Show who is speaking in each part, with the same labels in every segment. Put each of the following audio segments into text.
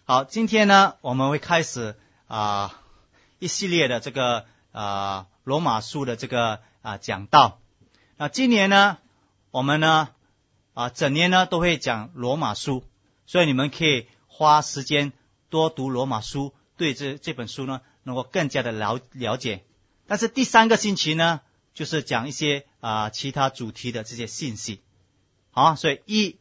Speaker 1: 好，今天呢，我们会开始一系列的这个罗马书的这个讲道。那今年呢，我们呢整年呢都会讲罗马书，所以你们可以花时间多读罗马书，对这本书呢能够更加的了解。但是第3个星期呢，就是讲一些其他主题的这些信息。好，所以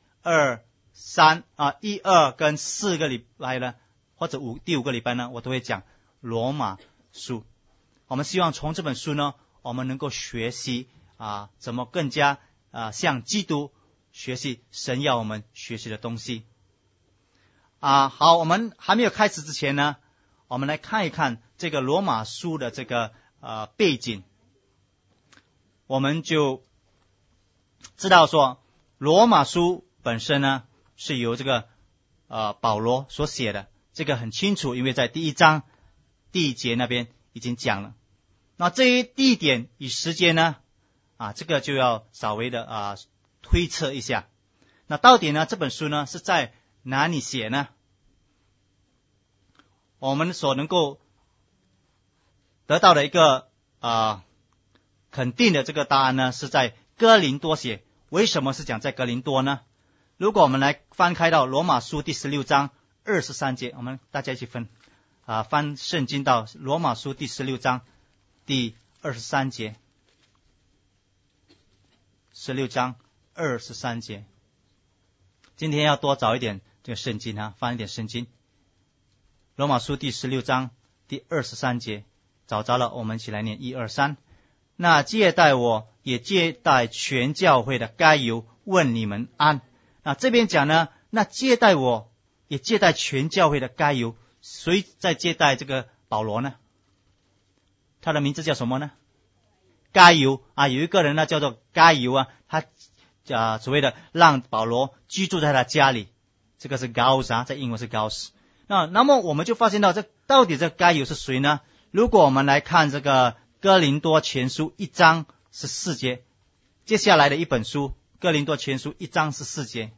Speaker 1: 1、2、31、2跟4个礼拜呢，或者第5个礼拜呢，我都会讲罗马书。我们希望从这本书呢，我们能够学习怎么更加向基督学习神要我们学习的东西。好，我们还没有开始之前呢，我们来看一看这个罗马书的这个背景。我们就知道说，罗马书本身呢是由这个保罗所写的，这个很清楚，因为在第1章第1节那边已经讲了。那至于地点与时间呢，这个就要稍微的推测一下。那到底呢这本书呢是在哪里写呢？我们所能够得到的一个肯定的这个答案呢，是在哥林多写。为什么是讲在哥林多呢？如果我们来翻开到罗马书第16章23节，我们大家一起翻圣经到罗马书第16章第23节。16章23节。今天要多找一点这个圣经翻一点圣经。罗马书第16章第23节，找着了，我们一起来念1、2、3。那接待我，也接待全教会的该犹，问你们安。那这边讲呢，那接待我，也接待全教会的该犹，谁在接待这个保罗呢？他的名字叫什么呢？该犹有一个人呢叫做该犹他所谓的让保罗居住在他家里，这个是 Gaius 在英文是 Gaius。那么我们就发现到到底这该犹是谁呢？如果我们来看这个哥林多前书1章14节，接下来的一本书哥林多前书1章14节，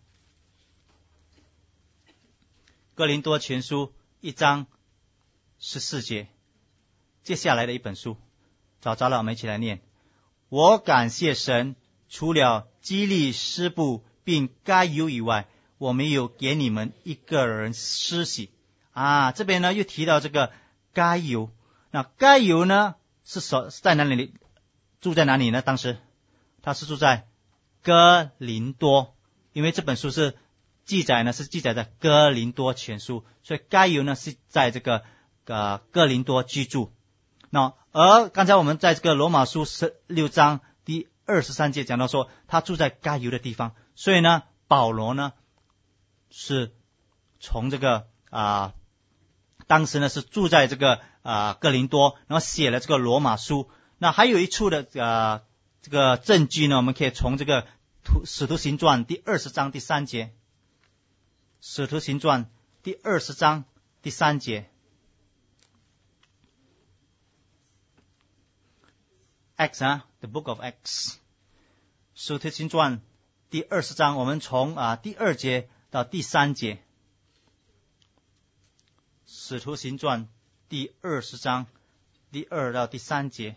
Speaker 1: 哥林多前书1章14节，接下来的一本书，找着了，我们一起来念。我感谢神，除了基利斯布并该犹以外，我没有给你们一个人施洗。这边呢又提到这个该犹。那该犹呢是在哪里住在哪里呢？当时他是住在哥林多，因为这本书是记载在哥林多前书，所以该犹呢是在这个哥林多居住。那而刚才我们在这个罗马书16章第23节讲到说他住在该犹的地方，所以呢保罗呢是从这个当时呢是住在这个哥林多，然后写了这个罗马书。那还有一处的这个证据呢，我们可以从这个使徒行传第20章第3节，使徒行传第20章第3节。Acts the book of Acts， 使徒行传第20章，我们从第2节到第3节。使徒行传第20章第2到第3节。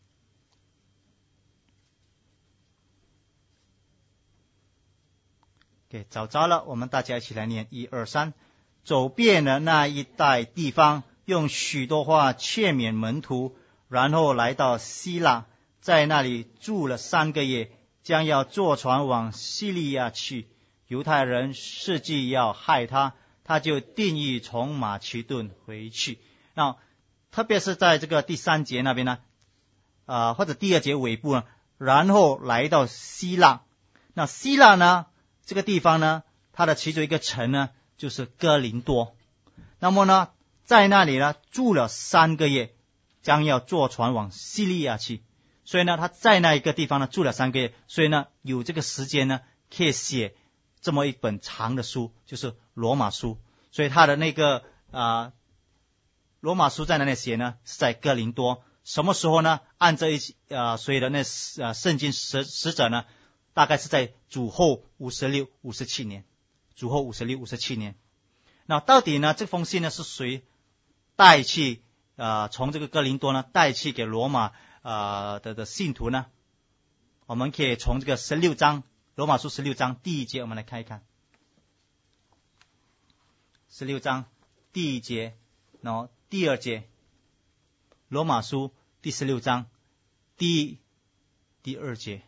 Speaker 1: 找着了，我们大家一起来念1、2、3。走遍了那一带地方，用许多话劝勉门徒，然后来到希腊，在那里住了3个月，将要坐船往西利亚去。犹太人设计要害他，他就定义从马其顿回去。那特别是在这个第3节那边呢，或者第2节尾部呢，然后来到希腊。那希腊呢，这个地方呢，它的其中一个城呢，就是哥林多。那么呢，在那里呢住了3个月，将要坐船往西利亚去。所以呢，他在那一个地方呢住了3个月，所以呢，有这个时间呢，可以写这么一本长的书，就是罗马书。所以他的那个罗马书在哪里写呢？是在哥林多。什么时候呢？按这所有的那圣经使者呢，大概是在主后56、57年。主后56、57年。 那到底呢这封信呢是谁带去从这个哥林多呢带去给罗马的信徒呢？我们可以从这个16章罗马书16章第1节我们来看一看。16章第1节，然后第2节，罗马书第16章第2节。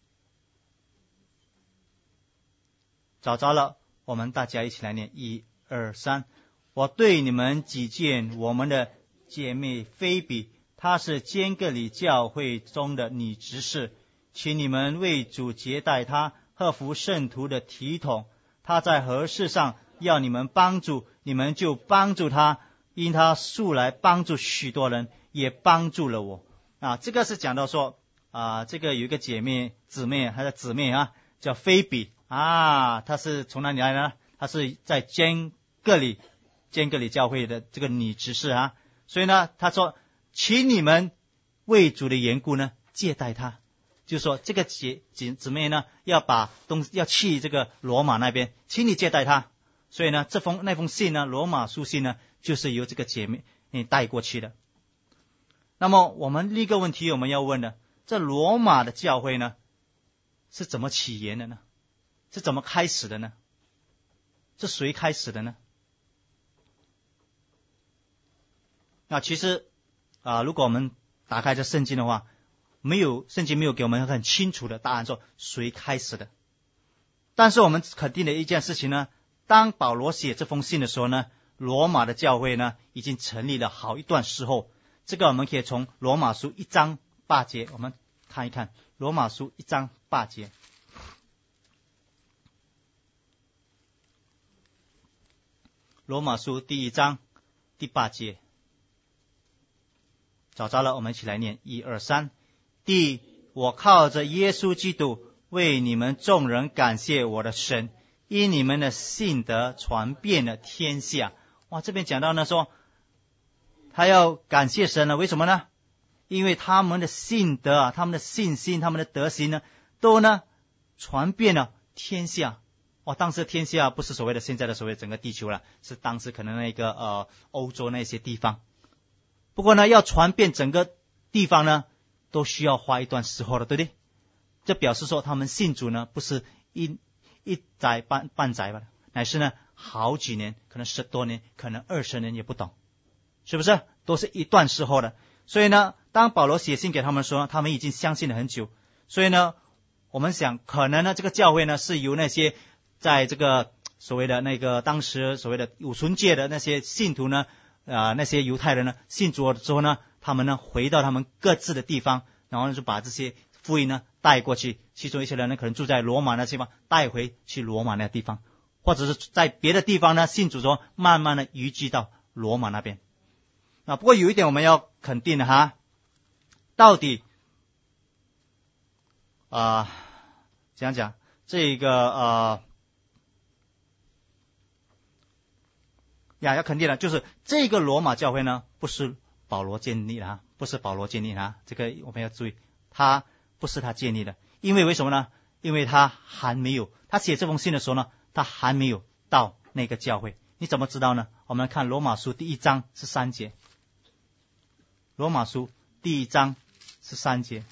Speaker 1: 找着了，我们大家一起来念1、2、3。我对你们几见我们的姐妹菲比，她是坚革哩教会中的女执事，请你们为主接待她，合乎圣徒的体统。她在何事上要你们帮助，你们就帮助她，因她素来帮助许多人，也帮助了我。这个是讲到说这个有一个姊妹叫菲比她是从哪里来呢？她是在坚革哩教会的这个女执事所以呢她说请你们为主的缘故呢接待她，就是说这个姊妹呢要去这个罗马那边，请你接待她。所以呢那封信呢罗马书信呢就是由这个姐妹带过去的。那么我们另一个问题我们要问的，这罗马的教会呢是怎么起源的呢？是怎么开始的呢？是谁开始的呢？其实如果我们打开这圣经的话，圣经没有给我们很清楚的答案说谁开始的。但是我们肯定的一件事情呢，当保罗写这封信的时候呢，罗马的教会呢已经成立了好一段时候。这个我们可以从罗马书1章8节我们看一看。罗马书1章8节，罗马书第1章第8节，找着了，我们一起来念1、2、3。第一，我靠着耶稣基督为你们众人感谢我的神，因你们的信德传遍了天下。这边讲到呢说他要感谢神了，为什么呢？因为他们的信德他们的信心，他们的德行呢都呢传遍了天下。当时天下不是所谓的现在的所谓整个地球了，是当时可能那个欧洲那些地方。不过呢要传遍整个地方呢都需要花一段时候的，对不对？这表示说他们信主呢不是一载半载吧，乃是呢好几年，可能10多年，可能20年也不懂，是不是？都是一段时候的。所以呢当保罗写信给他们说他们已经相信了很久。所以呢我们想可能呢这个教会呢是由那些在这个所谓的那个当时所谓的有存界的那些信徒呢那些犹太人呢信主了之后呢，他们呢回到他们各自的地方，然后呢就把这些福音呢带过去，其中一些人呢可能住在罗马那地方，带回去罗马那地方，或者是在别的地方呢信主之后慢慢的移居到罗马那边。不过有一点我们要肯定的到底讲这个要肯定的就是这个罗马教会呢不是保罗建立的不是保罗建立的这个我们要注意，他不是他建立的。因为为什么呢？因为他写这封信的时候呢，他还没有到那个教会。你怎么知道呢？我们来看罗马书第1章13节。罗马书第1章13节，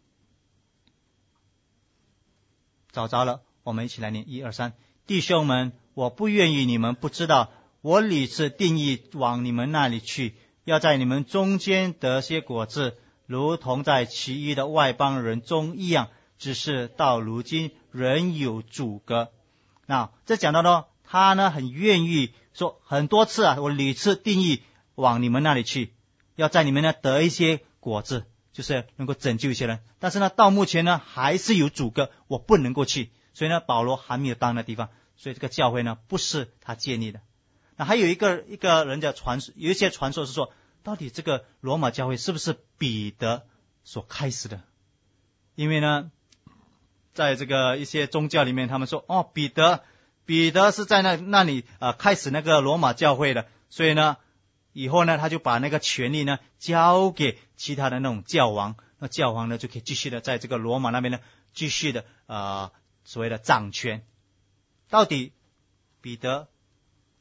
Speaker 1: 找着了，我们一起来念1、2、3。弟兄们，我不愿意你们不知道，我屡次定义往你们那里去，要在你们中间得些果子，如同在其余的外邦人中一样，只是到如今仍有阻隔。这讲到呢他呢很愿意说很多次我屡次定义往你们那里去，要在你们那得一些果子，就是能够拯救一些人。但是呢到目前呢还是有阻隔，我不能够去。所以呢保罗还没有到那地方，所以这个教会呢不是他建立的。还有一个人的有一些传说是说，到底这个罗马教会是不是彼得所开始的？因为呢在这个一些宗教里面他们说彼得是在那里开始那个罗马教会的，所以呢以后呢他就把那个权力呢交给其他的那种教王，那教皇呢就可以继续的在这个罗马那边呢继续的所谓的掌权。到底彼得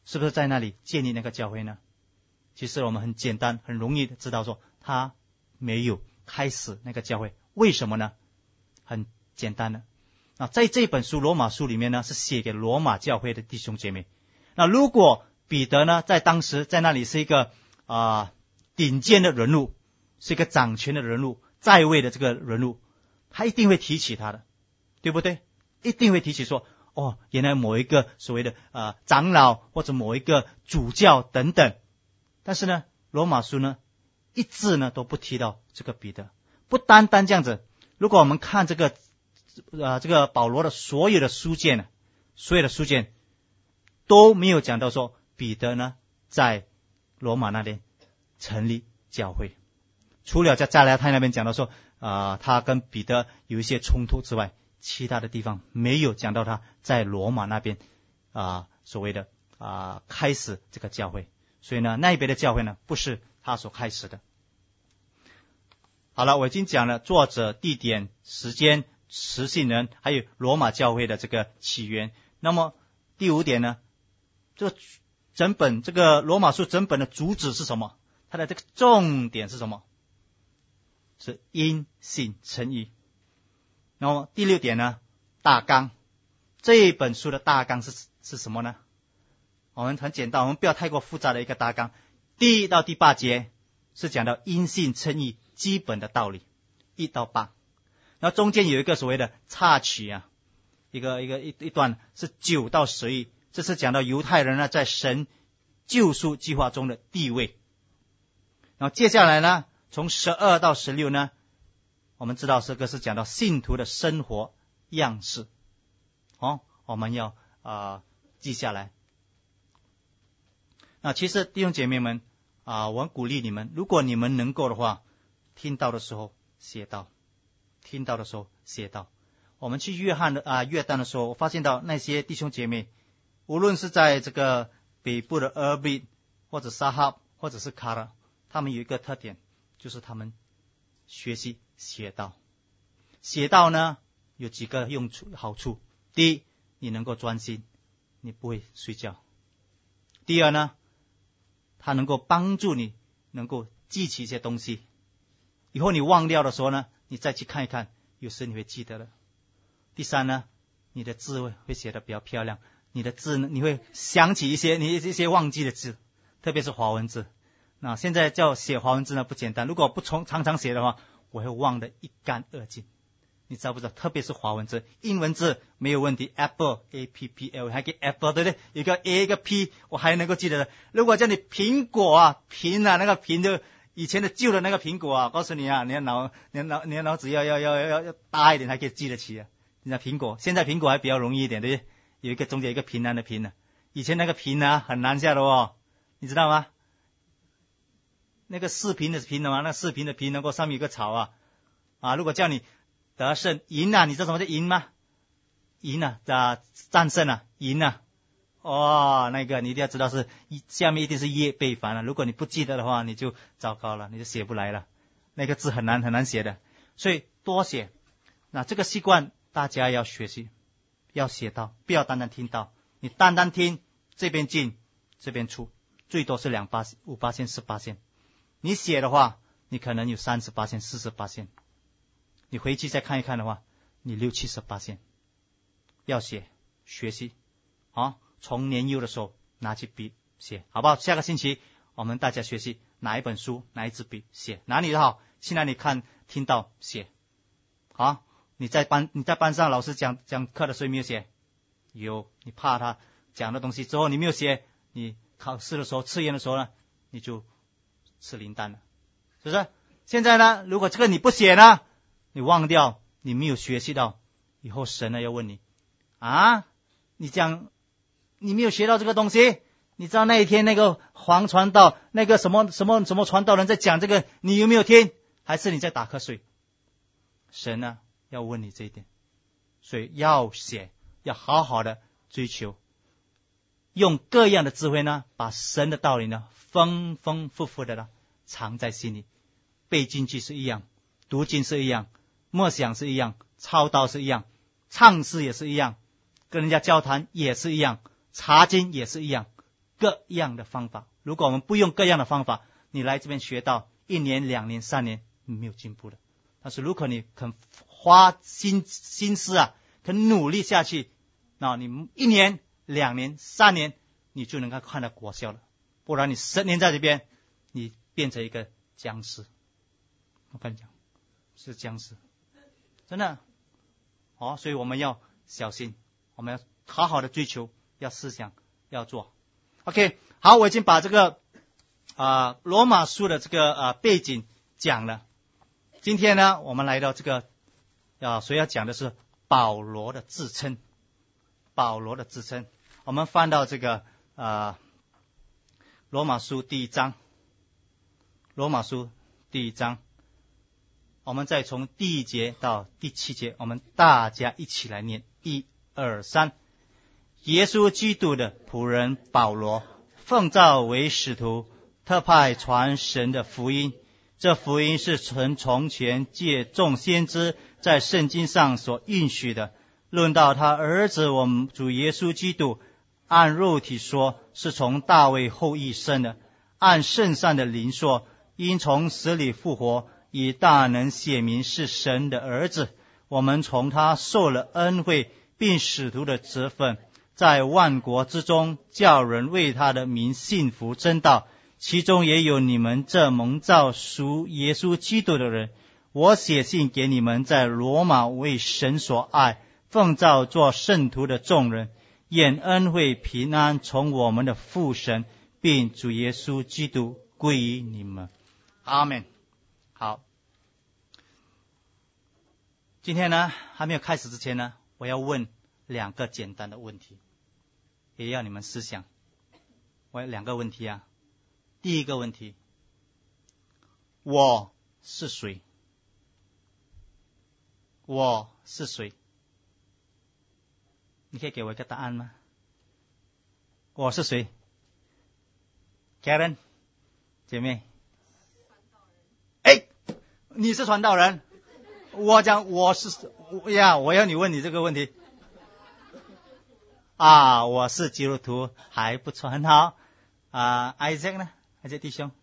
Speaker 1: 是不是在那里建立那个教会呢？其实我们很简单很容易的知道说他没有开始那个教会。为什么呢？很简单的，那在这本书罗马书里面呢，是写给罗马教会的弟兄姐妹。那如果彼得呢在当时在那里是一个顶尖的人物，是一个掌权的人物，在位的这个人物，他一定会提起他的，对不对？一定会提起说，原来某一个所谓的长老或者某一个主教等等。但是呢，罗马书呢一字呢都不提到这个彼得。不单单这样子，如果我们看这个保罗的所有的书卷呢，所有的书卷都没有讲到说彼得呢在罗马那边成立教会，除了在加拉太那边讲到说他跟彼得有一些冲突之外，其他的地方没有讲到他在罗马那边所谓的开始这个教会。所以呢，那一边的教会呢不是他所开始的。好了，我已经讲了作者、地点、时间、实信人，还有罗马教会的这个起源。那么第5点呢，这个罗马书整本的主旨是什么？它的这个重点是什么？是因信称义。然后第6点呢，大纲。这一本书的大纲是什么呢？我们很简单，我们不要太过复杂的一个大纲。第1到第8节是讲到因信称义基本的道理，1到8。然后中间有一个所谓的插曲一段是9到11，这是讲到犹太人呢在神救赎计划中的地位。然后接下来呢，从12到16呢，我们知道这个是讲到信徒的生活样式。我们要记下来。那其实弟兄姐妹们我鼓励你们，如果你们能够的话，听到的时候写到，听到的时候写到。我们去约旦的时候，我发现到那些弟兄姐妹，无论是在这个北部的俄比或者沙哈或者是卡拉，他们有一个特点，就是他们学习写道。写道呢有几个好处。第一，你能够专心，你不会睡觉。第二呢，它能够帮助你能够记起一些东西，以后你忘掉的时候呢，你再去看一看，有时你会记得了。第三呢，你的字会写得比较漂亮，你的字呢，你会想起一些忘记的字，特别是华文字。那现在叫写华文字呢不简单，如果不常常写的话，我会忘得一干二净。你知道不知道？特别是华文字，英文字没有问题 ，apple A-P-P-L 还给 apple 对不对？一个 A 一个 P 我还能够记得的。如果叫你苹果苹那个苹就以前的旧的那个苹果告诉你你的脑子要大一点才可以记得起你知道苹果，现在苹果还比较容易一点，对不对？有一个中间一个平安的平以前那个平很难下的你知道吗？那个四平的平嘛，那四平的平能够上面有个草如果叫你得胜赢你知道什么叫赢吗？赢战胜赢那个你一定要知道是下面一定是叶背凡如果你不记得的话，你就糟糕了，你就写不来了，那个字很难写的。所以多写。那这个习惯大家要学习，要写到，不要单单听到。你单单听，这边进这边出，最多是2%、5%、10%。你写的话，你可能有30%、40%。你回去再看一看的话，你60%、70%。要写，学习从年幼的时候拿起笔写，好不好？下个星期我们大家学习哪一本书，哪一支笔写，哪里的好去哪里看，听到写。好，你在班上老师讲课的时候没有写？有，你怕他讲的东西之后你没有写，你考试的时候测验的时候呢，你就吃零蛋了，是不是？现在呢，如果这个你不写呢，你忘掉，你没有学习到，以后神呢要问你你讲你没有学到这个东西，你知道那一天那个黄传道那个什么传道人在讲这个，你有没有听？还是你在打瞌睡？神呢要问你这一点。所以要写，要好好的追求，用各样的智慧呢，把神的道理呢丰丰富富的藏在心里。背进去是一样，读经是一样，默想是一样，操道是一样，唱诗也是一样，跟人家交谈也是一样，查经也是一样， 各样的方法。如果我们不用各样的方法，你来这边学到1年、2年、3年，你没有进步的。但是如果你肯花心思啊，肯努力下去，那你1年、2年、3年，你就能够看到果效了。不然你10年在这边，你变成一个僵尸。我跟你讲，是僵尸，真的。所以我们要小心，我们要好好的追求，要思想，要做。OK， 好，我已经把这个罗马书的这个背景讲了。今天呢，我们来到这个所要讲的是保罗的自称。保罗的自称，我们翻到这个罗马书第1章。罗马书第1章，我们再从第1节到第7节，我们大家一起来念，1、2、3。耶稣基督的仆人保罗，奉召为使徒，特派传神的福音。这福音是从前借众先知在圣经上所应许的。论到他儿子我们主耶稣基督，按肉体说是从大卫后裔生的，按圣善的灵说，因从死里复活，以大能显明是神的儿子。我们从他受了恩惠，并使徒的职分，在万国之中叫人为他的名信服真道，其中也有你们这蒙召属耶稣基督的人。我写信给你们在罗马为神所爱，奉召做圣徒的众人，愿恩惠平安从我们的父神并主耶稣基督归于你们。阿们。好，今天呢，还没有开始之前呢，我要问2个简单的问题，也要你们思想。我有2个问题啊。第一个问题，我是谁？我是谁？你可以给我一个答案吗？我是谁 ？Karen 姐妹，你是传道人。我讲我是呀，我要你问你这个问题。我是基督徒，还不错，很好。Isaac 呢？Isaac 弟兄，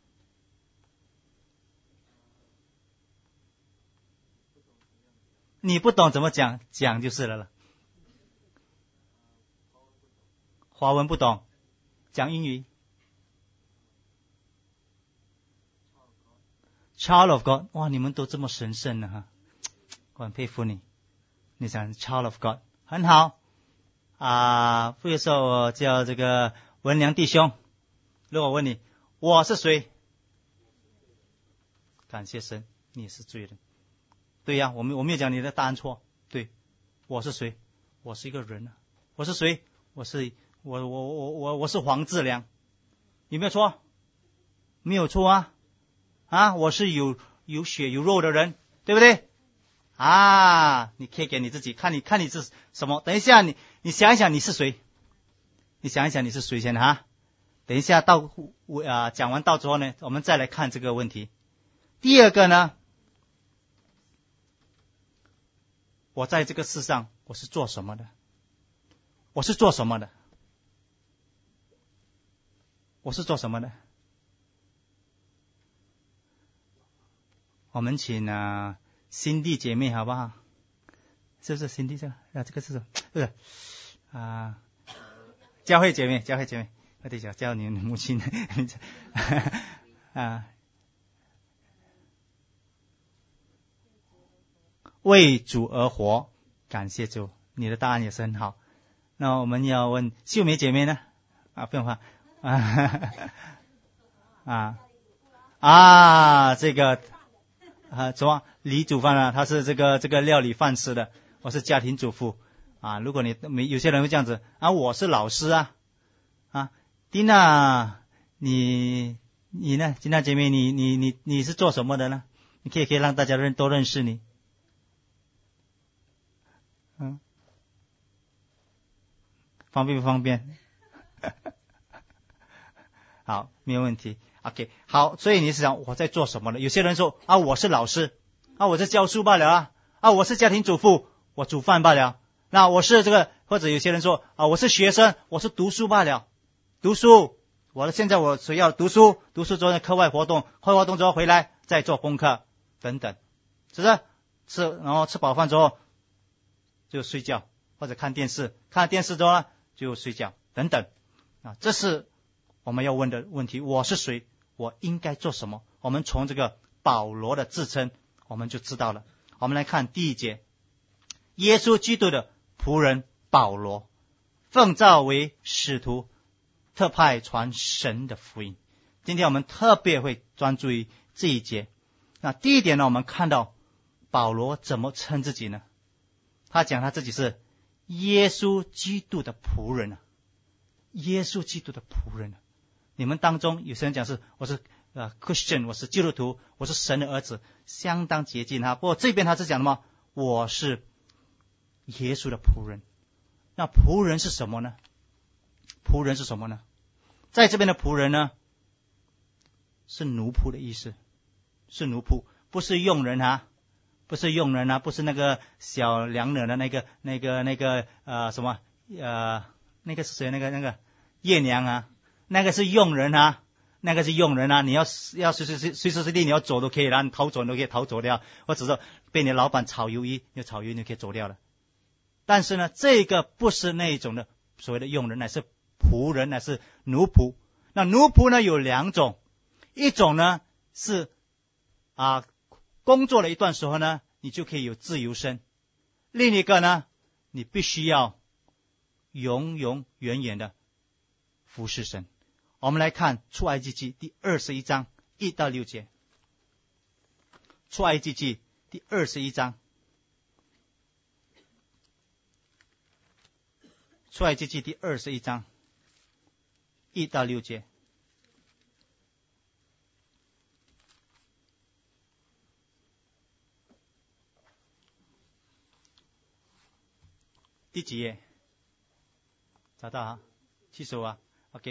Speaker 1: 你不懂怎么讲，讲就是了。华文不懂，讲英语。Child of God， 哇，你们都这么神圣呢哈，我很佩服你。你讲 Child of God 很好。比如说我叫这个文良弟兄，如果我问你我是谁，感谢神，你是罪人。对呀，我没有讲你的答案错。对，我是谁？我是一个人啊。我是谁？我是黄志良，有没有错？没有错啊！我是有血有肉的人，对不对？你可以给你自己看你是什么。等一下你想一想你是谁？你想一想你是谁先哈？等一下讲完道之后呢，我们再来看这个问题。第二个呢，我在这个世上我是做什么的？我是做什么的？我是做什么的？我们请辛蒂姐妹好不好？是不是辛蒂这个？这个是什么？不是教会姐妹，我得叫你母亲为主而活，感谢主，你的答案也是很好。那我们要问秀梅姐妹呢？不用怕这个什么李煮饭啊，他是这个料理饭吃的，我是家庭主妇如果有些人会这样子我是老师蒂娜，你呢？蒂娜姐妹，你是做什么的呢？你可以让大家都认识你。方便不方便？好，没有问题。OK， 好，所以你是想我在做什么呢？有些人说我是老师我在教书罢了我是家庭主妇，我煮饭罢了。那我是这个，或者有些人说我是学生，我是读书罢了。读书现在我需要读书，读书之后呢课外活动，课外活动之后回来再做功课等等，是不是？然后吃饱饭之后就睡觉或者看电视，看电视之后呢就睡觉等等啊，这是我们要问的问题。我是谁？我应该做什么？我们从这个保罗的自称我们就知道了。我们来看第1节，耶稣基督的仆人保罗，奉召为使徒，特派传神的福音。今天我们特别会专注于这一节。那第一点呢，我们看到保罗怎么称自己呢？他讲他自己是耶稣基督的仆人啊，耶稣基督的仆人啊。你们当中有些人讲我是Christian， 我是基督徒，我是神的儿子，相当接近他。不过这边他是讲的吗？我是耶稣的仆人。那仆人是什么呢？仆人是什么呢？在这边的仆人呢，是奴仆的意思，是奴仆，不是佣人啊，不是佣人啊，不是那个小娘惹的那个什么那个是谁？那个叶娘啊，那个是佣人啊，那个是佣人啊。你要随时随地你要走都可以啦，你逃走你都可以逃走掉，或者说被你老板炒鱿鱼，你炒鱿鱼你可以走掉了。但是呢，这个不是那一种的所谓的佣人，乃是仆人，乃是奴仆。那奴仆呢有2种，一种呢是工作了一段时候呢，你就可以有自由身；另一个呢，你必须要永永远远的服侍神。我们来看出埃及记第21章1到6节。出埃及记第21章，出埃及记第21章1到6节。第几页？找到啊？75啊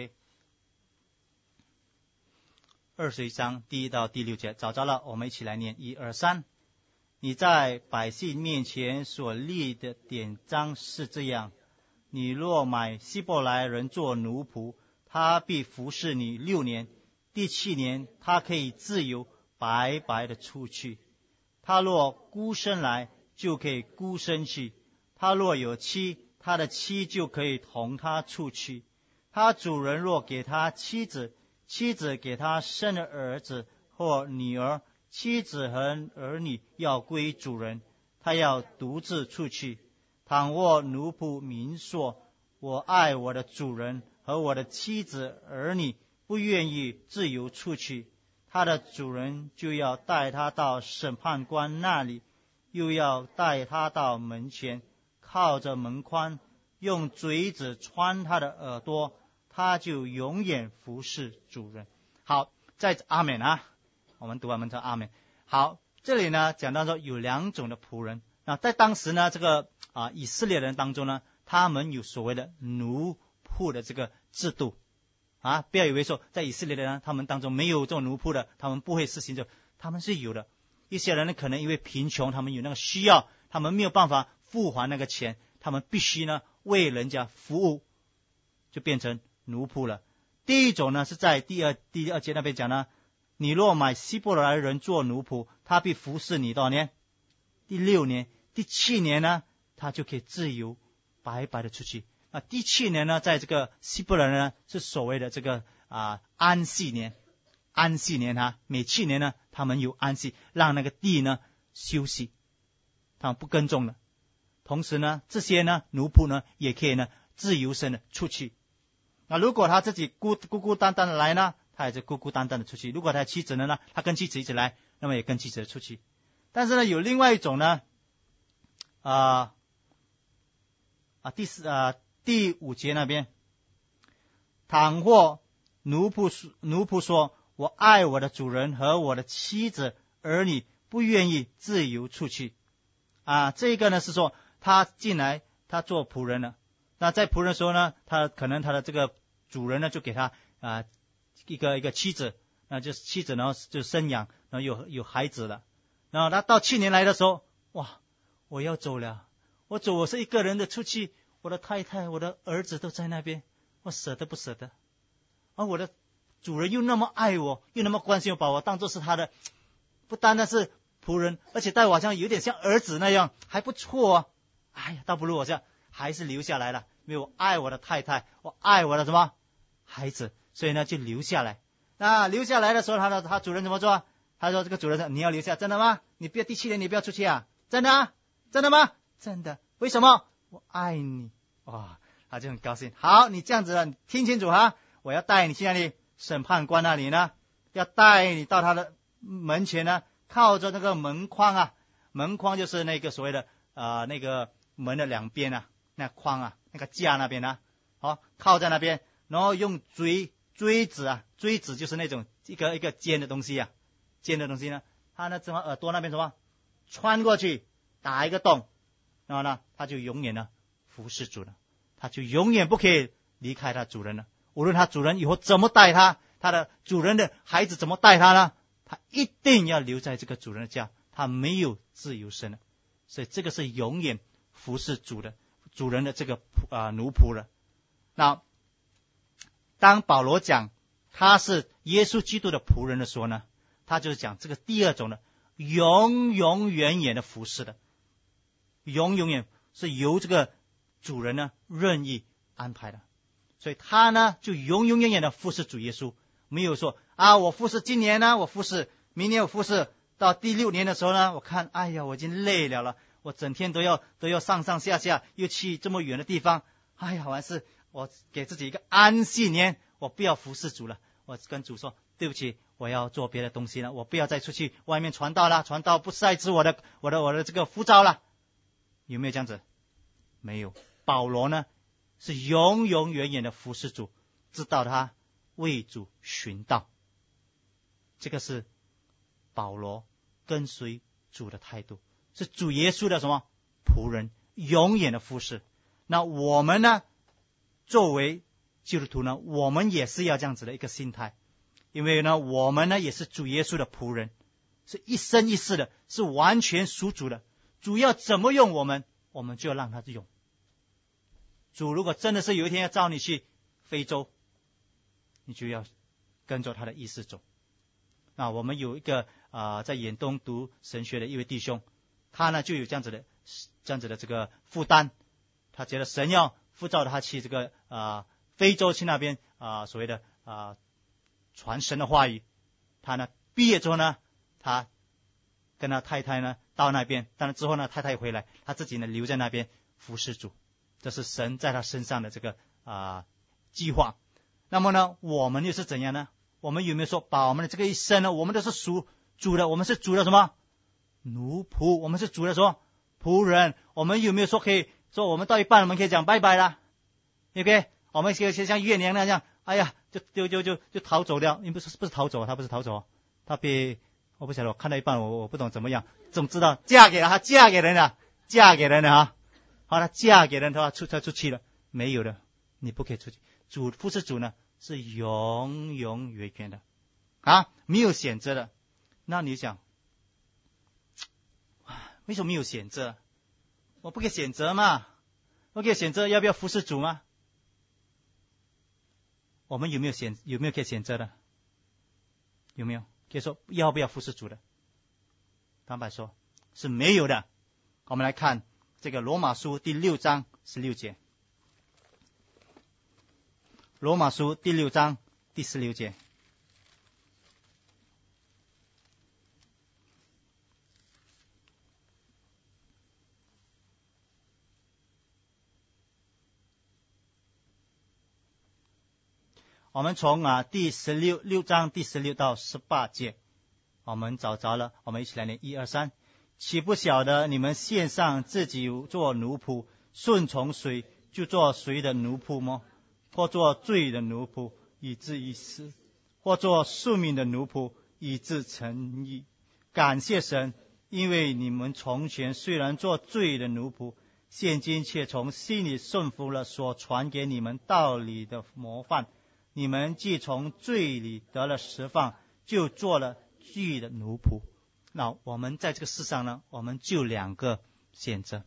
Speaker 1: ，OK。21章第1到第6节，找着了，我们一起来念，1、2、3。你在百姓面前所立的典章是这样：你若买希伯来人做奴仆，他必服侍你6年，第7年他可以自由白白的出去。他若孤身来，就可以孤身去；他若有妻，他的妻就可以同他出去。他主人若给他妻子，妻子给他生的儿子或女儿，妻子和儿女要归主人，他要独自出去。倘若奴仆明说，我爱我的主人和我的妻子儿女，不愿意自由出去，他的主人就要带他到审判官那里，又要带他到门前，靠着门框，用锥子穿他的耳朵，他就永远服侍主人。好，在阿们啊，我们读完门称阿们。好，这里呢讲到说有2种的仆人。那在当时呢，这个以色列人当中呢，他们有所谓的奴仆的这个制度啊，不要以为说在以色列人他们当中没有这种奴仆的，他们不会实行这，他们是有的。一些人呢可能因为贫穷，他们有那个需要，他们没有办法付还那个钱，他们必须呢为人家服务，就变成奴仆了。第一种呢是在第二节那边讲呢，你若买希伯来人做奴仆，他必服侍你多少年？第6年，第7年呢，他就可以自由白白的出去。第7年呢，在这个希伯来人呢是所谓的这个安息年，安息年啊，每7年呢他们有安息，让那个地呢休息，他们不耕种了。同时呢，这些呢奴仆呢也可以呢自由身的出去。那如果他自己孤单单的来呢，他也是孤单单的出去；如果他妻子呢，他跟妻子一起来，那么也跟妻子出去。但是呢，有另外一种呢，第5节那边，倘或奴仆说，我爱我的主人和我的妻子儿女，不愿意自由出去。这个呢是说他进来，他做仆人了。那在仆人的时候呢，他可能他的这个主人呢就给他一个妻子，那就是妻子呢就生养，然后有孩子了。然后他到7年来的时候，哇，我要走了，我是一个人的出去，我的太太我的儿子都在那边，我舍得不舍得？ 而我的主人又那么爱我，又那么关心我，把我当作是他的，不单单是仆人，而且待我好像有点像儿子那样，还不错啊。哎呀，倒不如我这样，还是留下来了，因为我爱我的太太，我爱我的什么孩子，所以呢就留下来。那留下来的时候，他主人怎么做？他说：“这个主人说你要留下，真的吗？你不要第7年你不要出去啊，真的啊，真的吗？真的。为什么？我爱你。”哇，他就很高兴。好，你这样子了，你听清楚哈，我要带你去那里，审判官那里呢，要带你到他的门前呢，靠着那个门框啊，门框就是那个所谓的那个门的两边啊，那框啊，那个架那边啊，好，靠在那边，然后用锥子啊，锥子就是那种一个尖的东西啊，尖的东西呢，他呢从耳朵那边什么穿过去，打一个洞，然后呢，他就永远呢服侍主了，他就永远不可以离开他主人了。无论他主人以后怎么待他，他的主人的孩子怎么待他呢，他一定要留在这个主人的家，他没有自由身了。所以这个是永远服侍主人的这个奴仆了。那当保罗讲他是耶稣基督的仆人的时候呢，他就是讲这个第二种的永永远远的服侍的，永远是由这个主人呢任意安排的。所以他呢就永永远远的服侍主耶稣，没有说我服侍今年呢，我服侍明年，我服侍到第6年的时候呢，我看哎呀我已经累了，我整天都要上上下下，又去这么远的地方，哎呀还是我给自己一个安息年，我不要服侍主了，我跟主说对不起，我要做别的东西了，我不要再出去外面传道了，传道不再是我的这个呼召了。有没有这样子？没有。保罗呢是永永远远的服侍主，直到他为主寻道。这个是保罗跟随主的态度，是主耶稣的什么仆人，永远的服侍。那我们呢作为基督徒呢，我们也是要这样子的一个心态，因为呢我们呢也是主耶稣的仆人，是一生一世的，是完全属主的。主要怎么用我们，我们就要让他用。主如果真的是有一天要召你去非洲，你就要跟着他的意思走。那我们有一个在远东读神学的一位弟兄，他呢就有这样子的这个负担，他觉得神要呼召他去这个非洲去那边所谓的传神的话语。他呢毕业之后呢，他跟他太太呢到那边，当然之后呢太太回来，他自己呢留在那边服侍主。这是神在他身上的这个计划。那么呢我们又是怎样呢？我们有没有说把我们的这个一生呢，我们都是属主的，我们是主的什么奴仆，我们是主的什么仆人。我们有没有说可以说我们到一半我们可以讲拜拜啦，对不对？我们像月娘那样，哎呀就逃走掉，不是逃走，他不是逃走，他被我不晓得，我看到一半我不懂怎么样，总知道嫁给了他，嫁给人了好，他嫁给人的话出去了，没有的，你不可以出去。主服侍主呢是永永远远的没有选择的。那你想为什么没有选择？我不可以选择嘛，我可以选择要不要服侍主吗？我们有没有可以选择的？有没有可以说要不要服侍主的？坦白说是没有的。我们来看这个罗马书第6章16节。罗马书第6章第16节。我们从第6章第16到18节，我们找着了，我们一起来念1、2、3。岂不晓得你们献上自己做奴仆，顺从谁就做谁的奴仆吗？或做罪的奴仆，以致一死；或做庶民的奴仆，以致成义。感谢神，因为你们从前虽然做罪的奴仆，现今却从心里顺服了所传给你们道理的模范。你们既从罪里得了释放，就做了罪的奴仆。那我们在这个世上呢，我们就2个选择，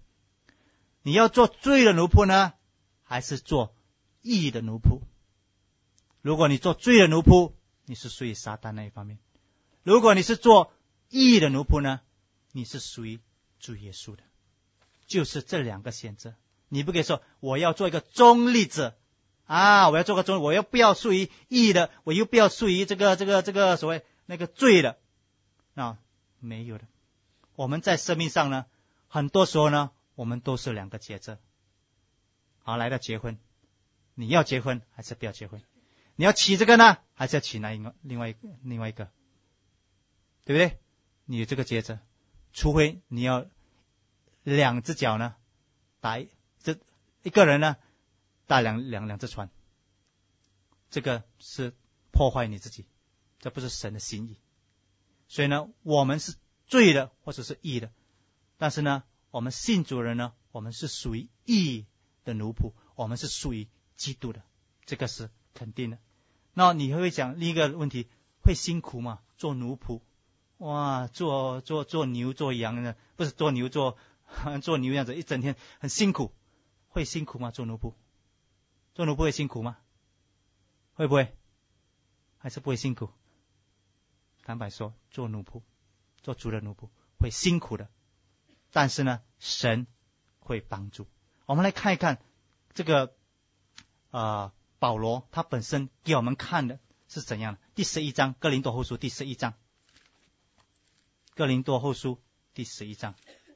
Speaker 1: 你要做罪的奴仆呢，还是做义的奴仆？ 如果你做罪的奴仆，你是属于撒旦那一方面；如果你是做义的奴仆呢，你是属于主耶稣的。就是这两个选择。你不可以说我要做一个中立者啊，我要做个中立，我又不要属于义的，我又不要属于这个所谓那个罪的，啊，没有的。我们在生命上呢，很多时候呢，我们都是两个抉择。好，来到结婚，你要结婚还是不要结婚？你要娶这个呢，还是要娶另外一个？对不对？你有这个抉择，除非你要两只脚呢打这一个人呢打两只船，这个是破坏你自己，这不是神的心意。所以呢，我们是罪的或者是义的，但是呢，我们信主人呢，我们是属于义的奴仆，我们是属于基督的，这个是肯定的。那你会讲另一个问题，会辛苦吗？做奴仆，哇，做牛做羊的，不是做牛做牛样子，一整天很辛苦，会辛苦吗？做奴仆会辛苦吗？会不会？还是不会辛苦？坦白说，做奴仆，做主的奴仆会辛苦的，但是呢，神会帮助。我们来看一看这个保罗他本身给我们看的是怎样的。第11章，哥林多后书第11章，哥林多后书第11章，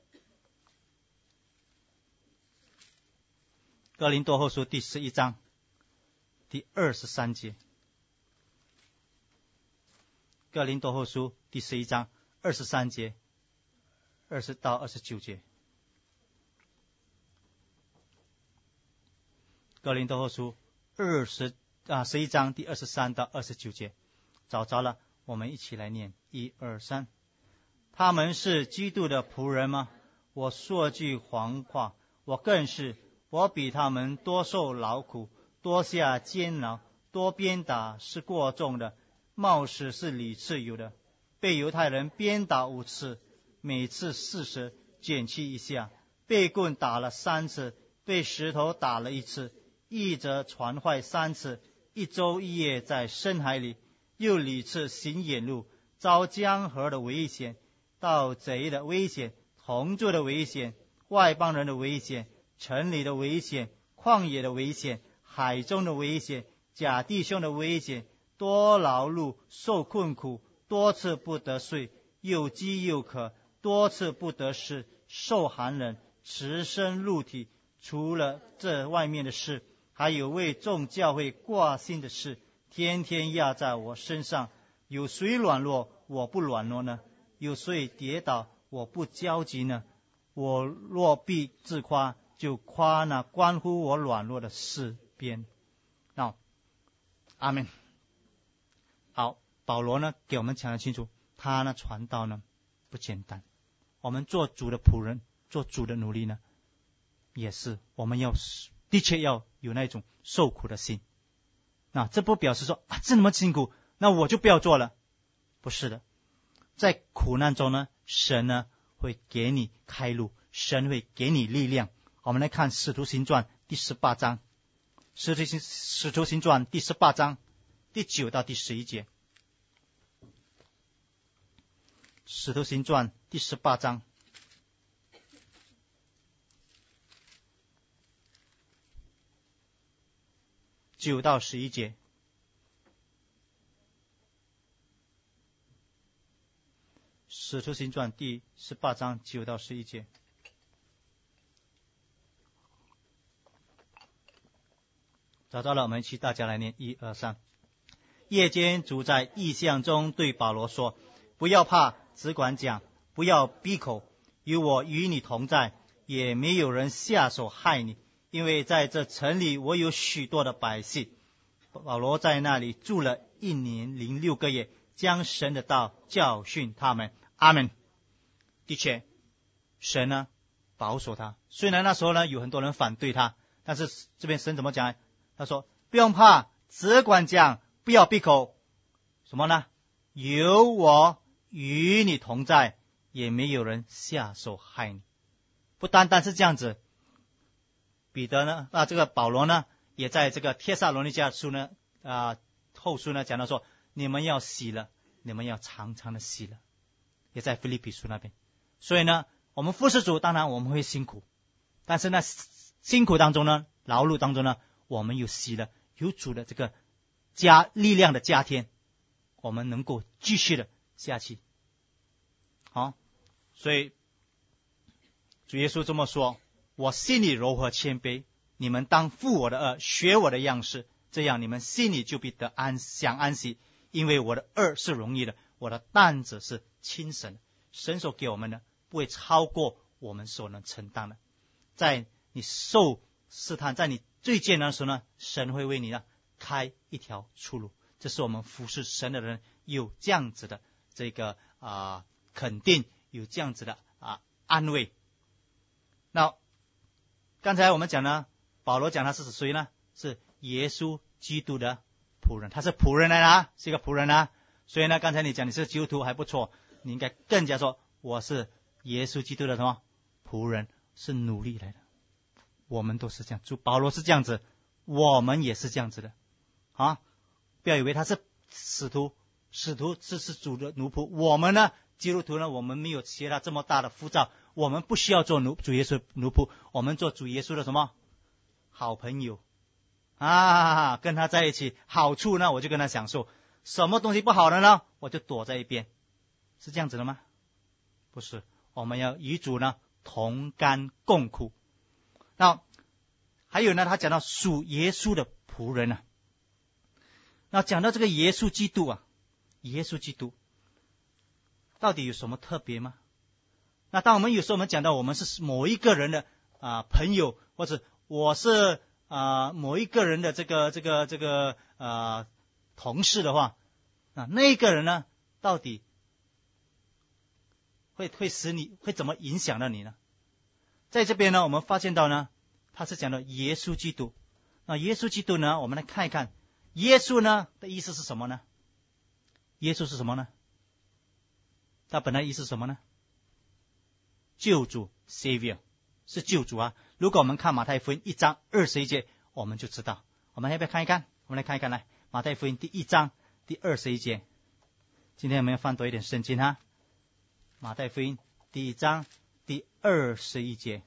Speaker 1: 哥林多后书第11章第23节，哥林多后书第11章23节20到29节，哥林多后书11章第23到29节，找着了，我们一起来念，1、2、3。他们是基督的仆人吗？我说句谎话，我更是，我比他们多受劳苦，多下监牢，多鞭打，是过重的，冒失是屡次有的。被犹太人鞭打5次，每次40，减去一下；被棍打了3次，被石头打了1次，一则船坏3次，1周1夜在深海里，又屡次行远路，遭江河的危险，盗贼的危险，同住的危险，外邦人的危险，城里的危险，旷野的危险，海中的危险，假弟兄的危险，多劳碌，受困苦，多次不得睡，又饥又渴，多次不得食，受寒冷，赤身露体。除了这外面的事，还有为众教会挂心的事，天天压在我身上。有谁软弱，我不软弱呢？有谁跌倒，我不焦急呢？我若必自夸，就夸那关乎我软弱的事边。阿们。好，保罗呢给我们讲得清楚，他呢传道呢不简单。我们做主的仆人，做主的奴隶呢，也是我们的确要有那种受苦的心。那这不表示说这么辛苦，那我就不要做了，不是的。在苦难中呢，神呢会给你开路，神会给你力量。我们来看使徒行传第18章，使徒行传第18章第9到第11节，使徒行传第18章9到11节，使徒行传第18章9到11节。找到了，我们一起大家来念，1、2、3。夜间主在异象中对保罗说：不要怕，只管讲，不要闭口，有我与你同在，也没有人下手害你，因为在这城里我有许多的百姓。保罗在那里住了1年06个月，将神的道教训他们。阿们。的确，神呢保守他，虽然那时候呢有很多人反对他，但是这边神怎么讲？他说不用怕，只管讲，不要闭口。什么呢？有我与你同在，也没有人下手害你。不单单是这样子，彼得呢这个保罗呢也在这个帖撒罗尼迦书呢后书呢讲到说，你们要喜乐，你们要常常的喜乐，也在腓立比书那边。所以呢，我们服侍主，当然我们会辛苦，但是呢，辛苦当中呢，劳碌当中呢，我们有喜乐，有主的这个力量的加添，我们能够继续的下去。好，所以主耶稣这么说，我心里柔和谦卑，你们当负我的恶，学我的样式，这样你们心里就必得享安息，因为我的恶是容易的，我的担子是轻省的。神所给我们的不会超过我们所能承担的。在你受试探，在你最艰难的时候呢，神会为你呢开一条出路。这是我们服侍神的人有这样子的这个肯定，有这样子的安慰。那刚才我们讲呢，保罗讲他是谁呢？是耶稣基督的仆人，他是仆人来的，是一个仆人啊。所以呢，刚才你讲你是基督徒还不错，你应该更加说我是耶稣基督的什么仆人，是奴隶来的。我们都是这样，主保罗是这样子，我们也是这样子的啊！不要以为他是使徒是主的奴仆，我们呢，基督徒呢，我们没有学他这么大的呼召，我们不需要做主耶稣奴仆，我们做主耶稣的什么好朋友啊，跟他在一起，好处呢我就跟他享受，什么东西不好的呢，我就躲在一边，是这样子的吗？不是，我们要与主呢同甘共苦。那还有呢，他讲到属耶稣的仆人啊，那讲到这个耶稣基督啊，耶稣基督到底有什么特别吗？那当我们有时候我们讲到我们是某一个人的朋友，或者我是某一个人的这个同事的话，那一个人呢，到底会使你会怎么影响到你呢？在这边呢，我们发现到呢，他是讲到耶稣基督。那耶稣基督呢，我们来看一看，耶稣呢的意思是什么呢？耶稣是什么呢？他本来意思是什么呢？救主 Savior 是救主啊。如果我们看马太福音1章21节，我们就知道。我们要不要看一看？我们来看一看，来马太福音第1章第21节。今天我们要翻多一点圣经哈。马太福音第1章第21节。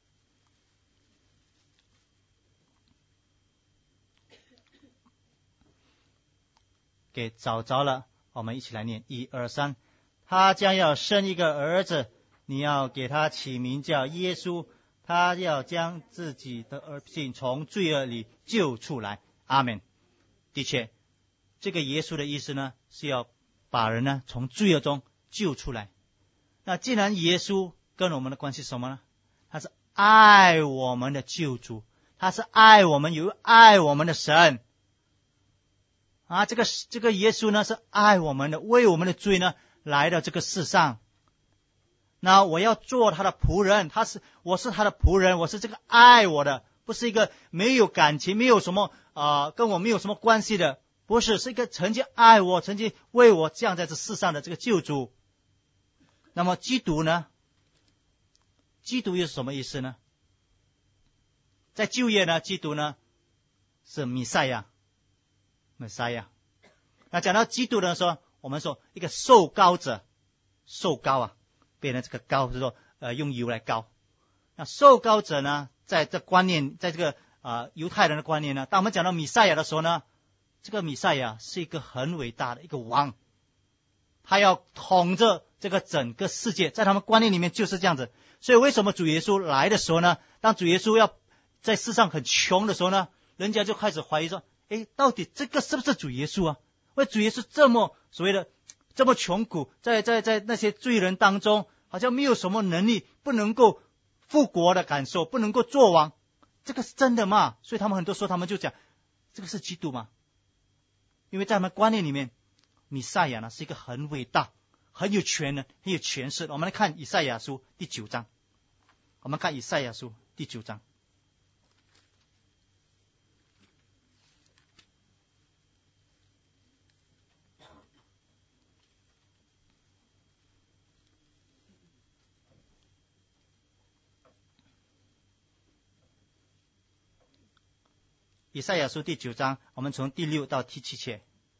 Speaker 1: 给找着了，我们一起来念1、2、3。他将要生一个儿子，你要给他起名叫耶稣，他要将自己的儿性从罪恶里救出来。阿们。的确，这个耶稣的意思呢，是要把人呢从罪恶中救出来。那既然耶稣跟我们的关系是什么呢？他是爱我们的救主，他是爱我们，有爱我们的神啊。这个耶稣呢是爱我们的，为我们的罪呢来到这个世上。那我要做他的仆人，我是他的仆人，我是这个爱我的，不是一个没有感情，没有什么跟我没有什么关系的，不是，是一个曾经爱我，曾经为我降在这世上的这个救主。那么基督呢？基督又是什么意思呢？在旧约呢，基督呢是弥赛亚。那讲到基督的时候，我们说一个受膏者，受膏啊，变成这个膏就是说用油来膏。那受膏者呢，在这观念，在这个犹太人的观念呢，当我们讲到弥赛亚的时候呢，这个弥赛亚是一个很伟大的一个王，他要统着这个整个世界，在他们观念里面就是这样子。所以为什么主耶稣来的时候呢，当主耶稣要在世上很穷的时候呢，人家就开始怀疑说，到底这个是不是主耶稣啊？为主耶稣这么所谓的这么穷苦，在那些罪人当中，好像没有什么能力，不能够复国的感受，不能够做王，这个是真的吗？所以他们很多时候他们就讲，这个是基督吗？因为在他们观念里面，弥赛亚呢是一个很伟大、很有权的、很有权势的。我们来看以赛亚书第9章，我们看以赛亚书第9章。以赛亚书第9章，我们从第6到第7节。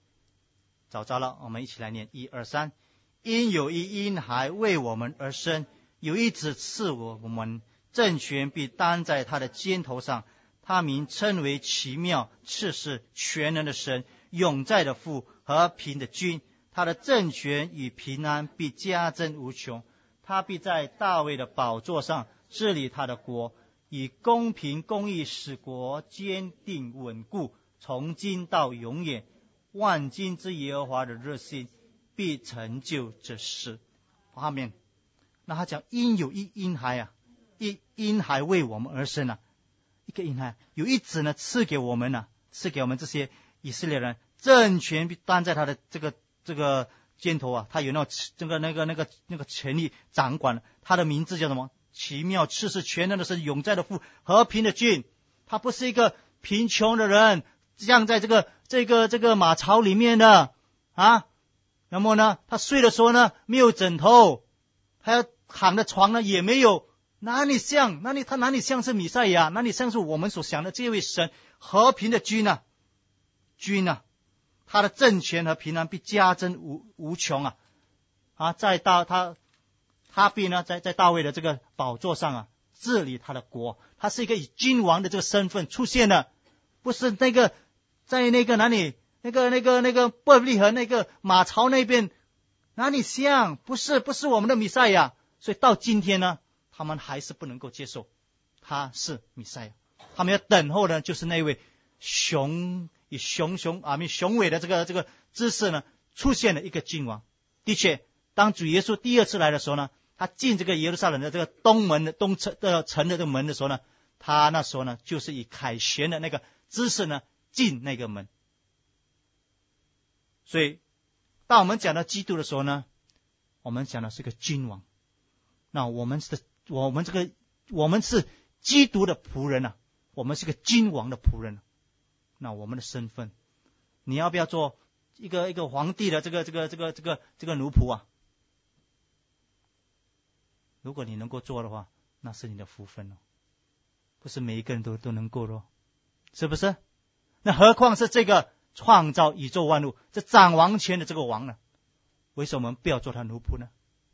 Speaker 1: 找着了，我们一起来念1、2、3。因有一婴孩为我们而生，有一子赐我们，政权必担在他的肩头上。他名称为奇妙、赐世、全能的神，永在的父，和平的君。他的政权与平安必加增无穷。他必在大卫的宝座上治理他的国，以公平公义使国坚定稳固，从今到永远。万军之耶和华的热心必成就这事。下面，那他讲因有一婴孩啊，一婴孩为我们而生啊，一个婴孩有一子呢赐给我们啊，赐给我们这些以色列人，政权必担在他的这个肩头啊，他有那个权力掌管了。他的名字叫什么？奇妙、赐世、全能的神，永在的父，和平的君。他不是一个贫穷的人，像在这个马槽里面的啊。那么呢，他睡的时候呢，没有枕头，他要躺的床呢也没有，哪里像是弥赛亚？哪里像是我们所想的这位神？和平的君啊，他的政权和平安必加增无穷啊！他必呢在大卫的这个宝座上啊，治理他的国。他是一个以君王的这个身份出现的，不是在那个哪里那个伯利恒那个马槽那边，哪里像？不是我们的弥赛亚。所以到今天呢，他们还是不能够接受他是弥赛亚。他们要等候呢，就是那位雄伟的这个姿势呢，出现了一个君王。的确，当主耶稣第二次来的时候呢，他进这个耶路撒冷的这个东城的这个门的时候呢，他那时候呢就是以凯旋的那个姿势呢进那个门。所以当我们讲到基督的时候呢，我们讲的是个君王。那我们是基督的仆人啊，我们是个君王的仆人啊。那我们的身份，你要不要做一个皇帝的这个奴仆啊？如果你能够做的话，那是你的福分哦，不是每一个人都能够的，是不是？那何况是这个创造宇宙万物、这掌王权的这个王呢？为什么我们不要做他奴仆呢？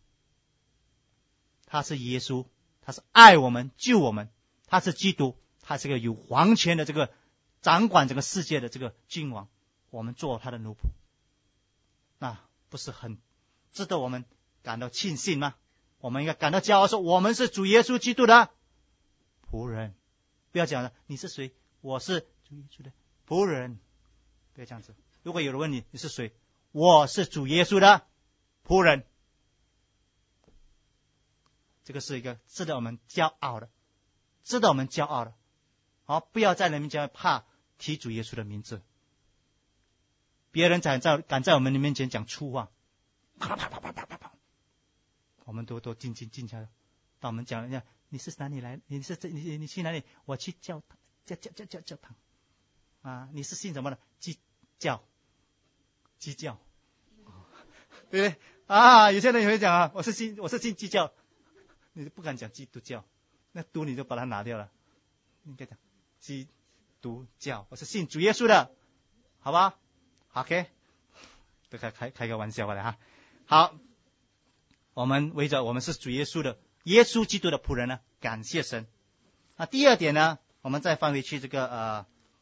Speaker 1: 他是耶稣，他是爱我们、救我们，他是基督，他是个有皇权的这个掌管整个世界的这个君王，我们做他的奴仆，那不是很值得我们感到庆幸吗？我们应该感到骄傲，说我们是主耶稣基督的仆人。不要讲了，你是谁？我是主耶稣的仆人。不要这样子。如果有人问你是谁，我是主耶稣的仆人。这个是一个值得我们骄傲的，好，不要在人面前怕提主耶稣的名字。别人敢在我们的面前讲粗话，啪啪啪啪啪啪啪，我们都静下来。当我们讲人家你是哪里来，你去哪里，我去教堂啊，你是信什么的？鸡教，对不对啊？有些人也会讲啊，我是信鸡教，你不敢讲基督教，那督你就把它拿掉了，应该讲基督教，我是信主耶稣的，好吧 ？OK， 都开个玩笑的哈。好，我们围着我们是主耶稣的耶稣基督的仆人呢，感谢神。那第二点呢，我们再翻回去这个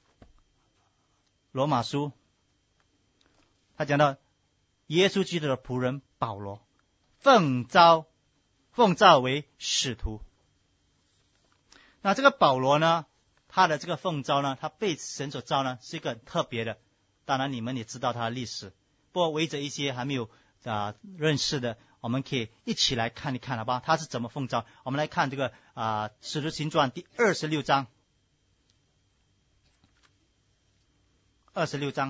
Speaker 1: 罗马书，他讲到耶稣基督的仆人保罗奉召为使徒。那这个保罗呢，他的这个奉召呢，他被神所召呢，是一个很特别的。当然你们也知道他的历史，不过围着一些还没有认识的，我们可以一起来看一看，好不好？他是怎么奉召？我们来看这个使徒行传第26章。26章。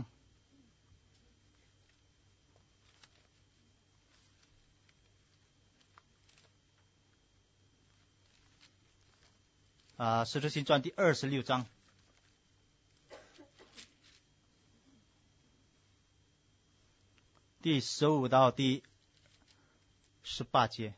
Speaker 1: 使徒行传第26章。第15到第18节。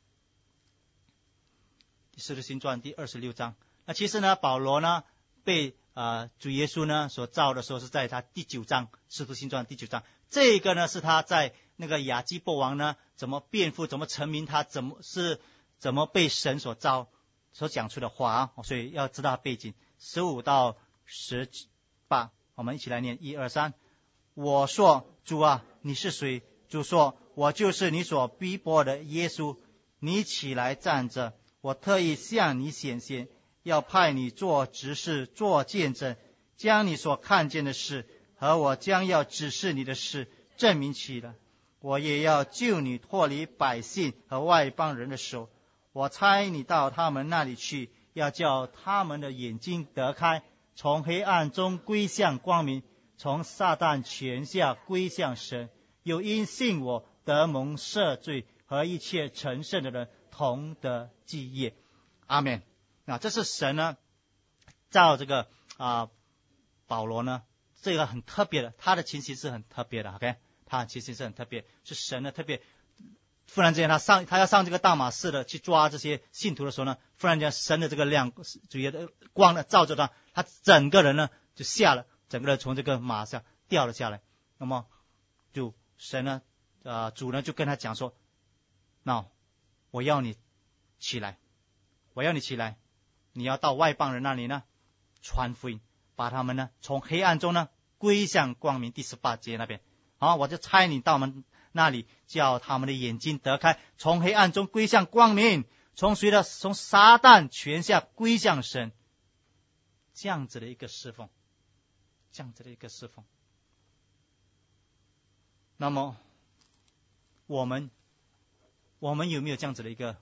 Speaker 1: 使徒行传第26章。那其实呢，保罗呢被主耶稣呢所召的时候是在他第9章，使徒行传第9章， 这个呢是他在那个亚基波王呢怎么辩护，怎么成名，他怎么被神所讲出的话所以要知道背景。15到18，我们一起来念，1、2、3。我说：主啊，你是谁？主说：我就是你所逼迫的耶稣。你起来站着，我特意向你显现，要派你做执事，做见证，将你所看见的事和我将要指示你的事证明起来。我也要救你脱离百姓和外邦人的手。我差你到他们那里去，要叫他们的眼睛得开，从黑暗中归向光明，从撒旦权下归向神，又因信我得蒙赦罪，和一切成圣的人同得基业。阿们。那这是神呢照这个保罗呢，这个很特别的，他的情形是很特别的 ，OK， 他的情形是很特别，是神呢特别。忽然之间他要上这个大马士的去抓这些信徒的时候呢，忽然间神的这个主要的光呢照着他整个人呢就整个人从这个马上掉了下来。那么就神呢主呢就跟他讲说，那我要你起来，你要到外邦人那里呢传福音，把他们呢从黑暗中呢归向光明。第18节那边，我就差你到我们那里，叫他们的眼睛得开，从黑暗中归向光明，从撒旦权下归向神。这样子的一个侍奉，那么我们有没有这样子的一个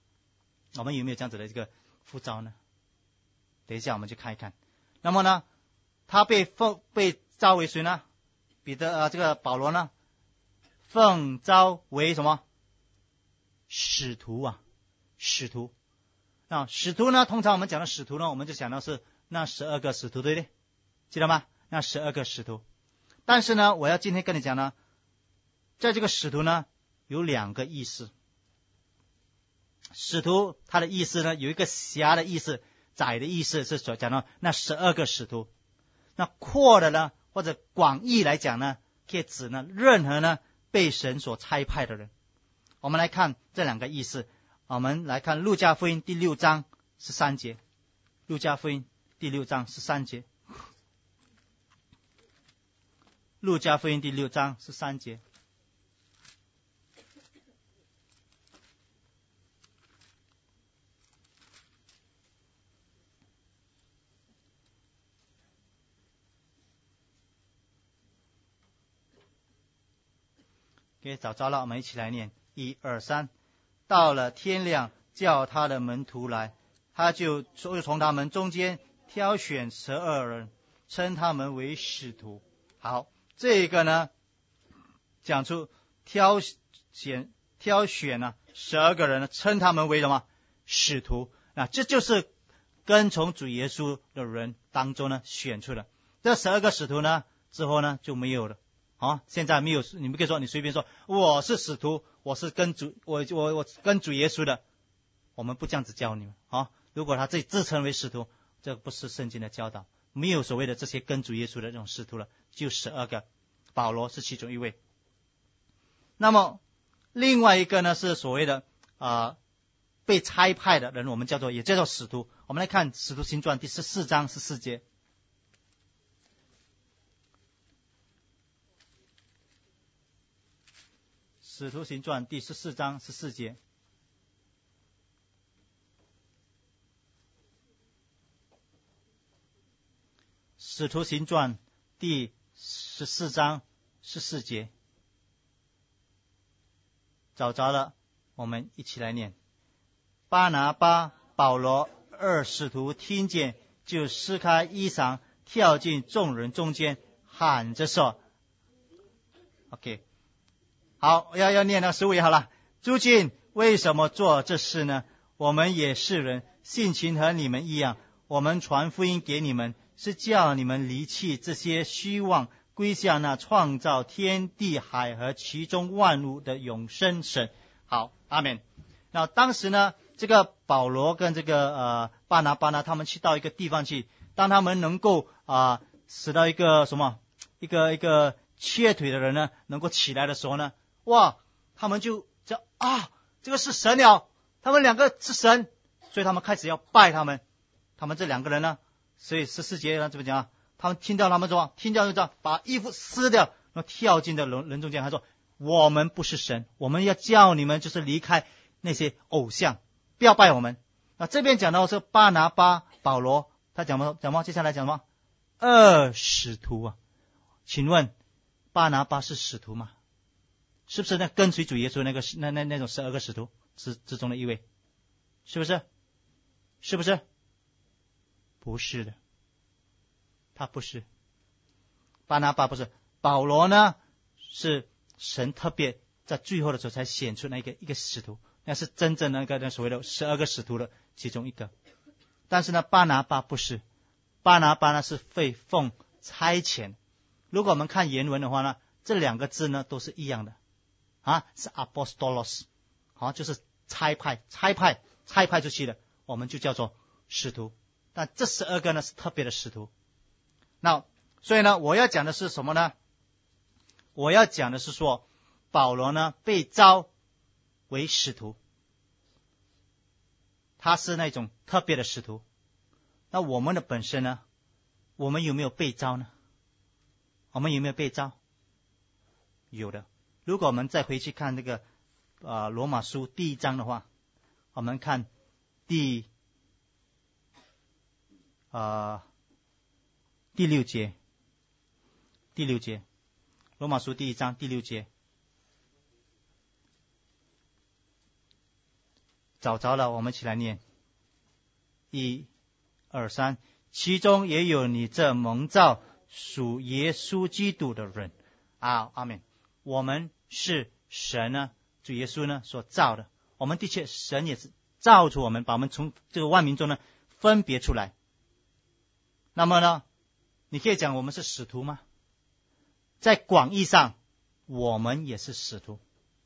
Speaker 1: 呼召呢？等一下我们去看一看。那么呢，他被召为谁呢？这个保罗呢奉召为什么？使徒。那使徒呢，通常我们讲的使徒呢，我们就想到是那12个使徒，对不对？记得吗？那12个使徒。但是呢，我要今天跟你讲呢，在这个使徒呢有2个意思。使徒他的意思呢，有一个狭的意思，窄的意思，是所讲到那12个使徒。那阔的呢，或者广义来讲呢，可以指呢任何呢被神所差派的人。我们来看这2个意思。我们来看路加福音第6章13节。路加福音第6章13节。路加福音第6章13节。给找着了，我们一起来念，1、2、3。到了天亮，叫他的门徒来，他就从他们中间挑选12人，称他们为使徒。好，这个呢讲出挑选呢12个人呢，称他们为什么？使徒。那这就是跟从主耶稣的人当中呢选出的。这12个使徒呢之后呢就没有了。现在没有，你们可以说，你随便说我是使徒，我是跟主我跟主耶稣的，我们不这样子教你们。如果他自称为使徒，这不是圣经的教导，没有所谓的这些跟主耶稣的这种使徒了，就12个，保罗是其中一位。那么另外一个呢是所谓的被差派的人，我们也叫做使徒。我们来看使徒行传第14章14节。使徒行传第14章14节。使徒行传第14章14节。找着了，我们一起来念。巴拿巴、保罗2使徒听见，就撕开衣裳，跳进众人中间，喊着说 OK，好，要念到15也好了。诸君为什么做这事呢？我们也是人，性情和你们一样。我们传福音给你们，是叫你们离弃这些虚妄，归向那创造天地海和其中万物的永生神。好，阿们。那当时呢，这个保罗跟这个巴拿巴呢，他们去到一个地方去，当他们能够使到一个什么一个瘸腿的人呢能够起来的时候呢，哇，他们就这个是神了，他们两个是神，所以他们开始要拜他们。他们这两个人呢，所以14节呢怎么讲啊？他们听到他们说，听到就这样把衣服撕掉，然后跳进的人中间，他说：我们不是神，我们要叫你们就是离开那些偶像，不要拜我们。那这边讲到是巴拿巴、保罗，他讲吗？接下来讲什么？使徒啊。请问巴拿巴是使徒吗？是不是那跟随主耶稣那种12个使徒之中的一位？是不是？是不是？不是的，他不是。巴拿巴不是。保罗呢，是神特别在最后的时候才选出一个使徒，那是真正那所谓的12个使徒的其中一个。但是呢，巴拿巴不是。巴拿巴呢是被奉差遣。如果我们看原文的话呢，这两个字呢都是一样的是 apostolos， 就是差派出去的，我们就叫做使徒。但这12个呢是特别的使徒。那所以呢，我要讲的是什么呢？我要讲的是说，保罗呢被召为使徒，他是那种特别的使徒。那我们的本身呢，我们有没有被召呢？我们有没有被召？有的。如果我们再回去看那个罗马书第1章的话，我们看第6节，罗马书第1章第6节，找着了，我们一起来念，1、2、3，其中也有你这蒙召属耶稣基督的人阿们。我们是神呢，主耶稣呢所造的。我们的确，神也是造出我们，把我们从这个万民中呢分别出来。那么呢，你可以讲我们是使徒吗？在广义上，我们也是使徒，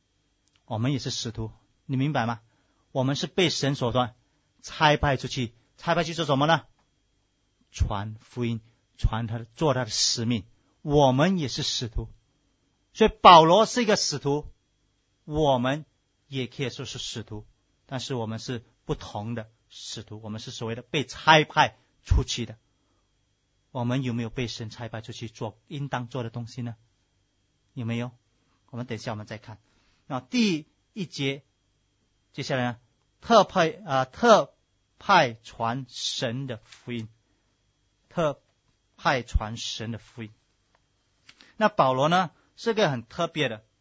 Speaker 1: 你明白吗？我们是被神所差派出去做什么呢？传福音，做他的使命。我们也是使徒，所以保罗是一个使徒，我们也可以说是使徒，但是我们是不同的使徒，我们是所谓的被差派出去的。我们有没有被神差派出去做应当做的东西呢？有没有？我们等一下我们再看。那第1节，接下来呢，特派传神的福音，那保罗呢是个很特别的，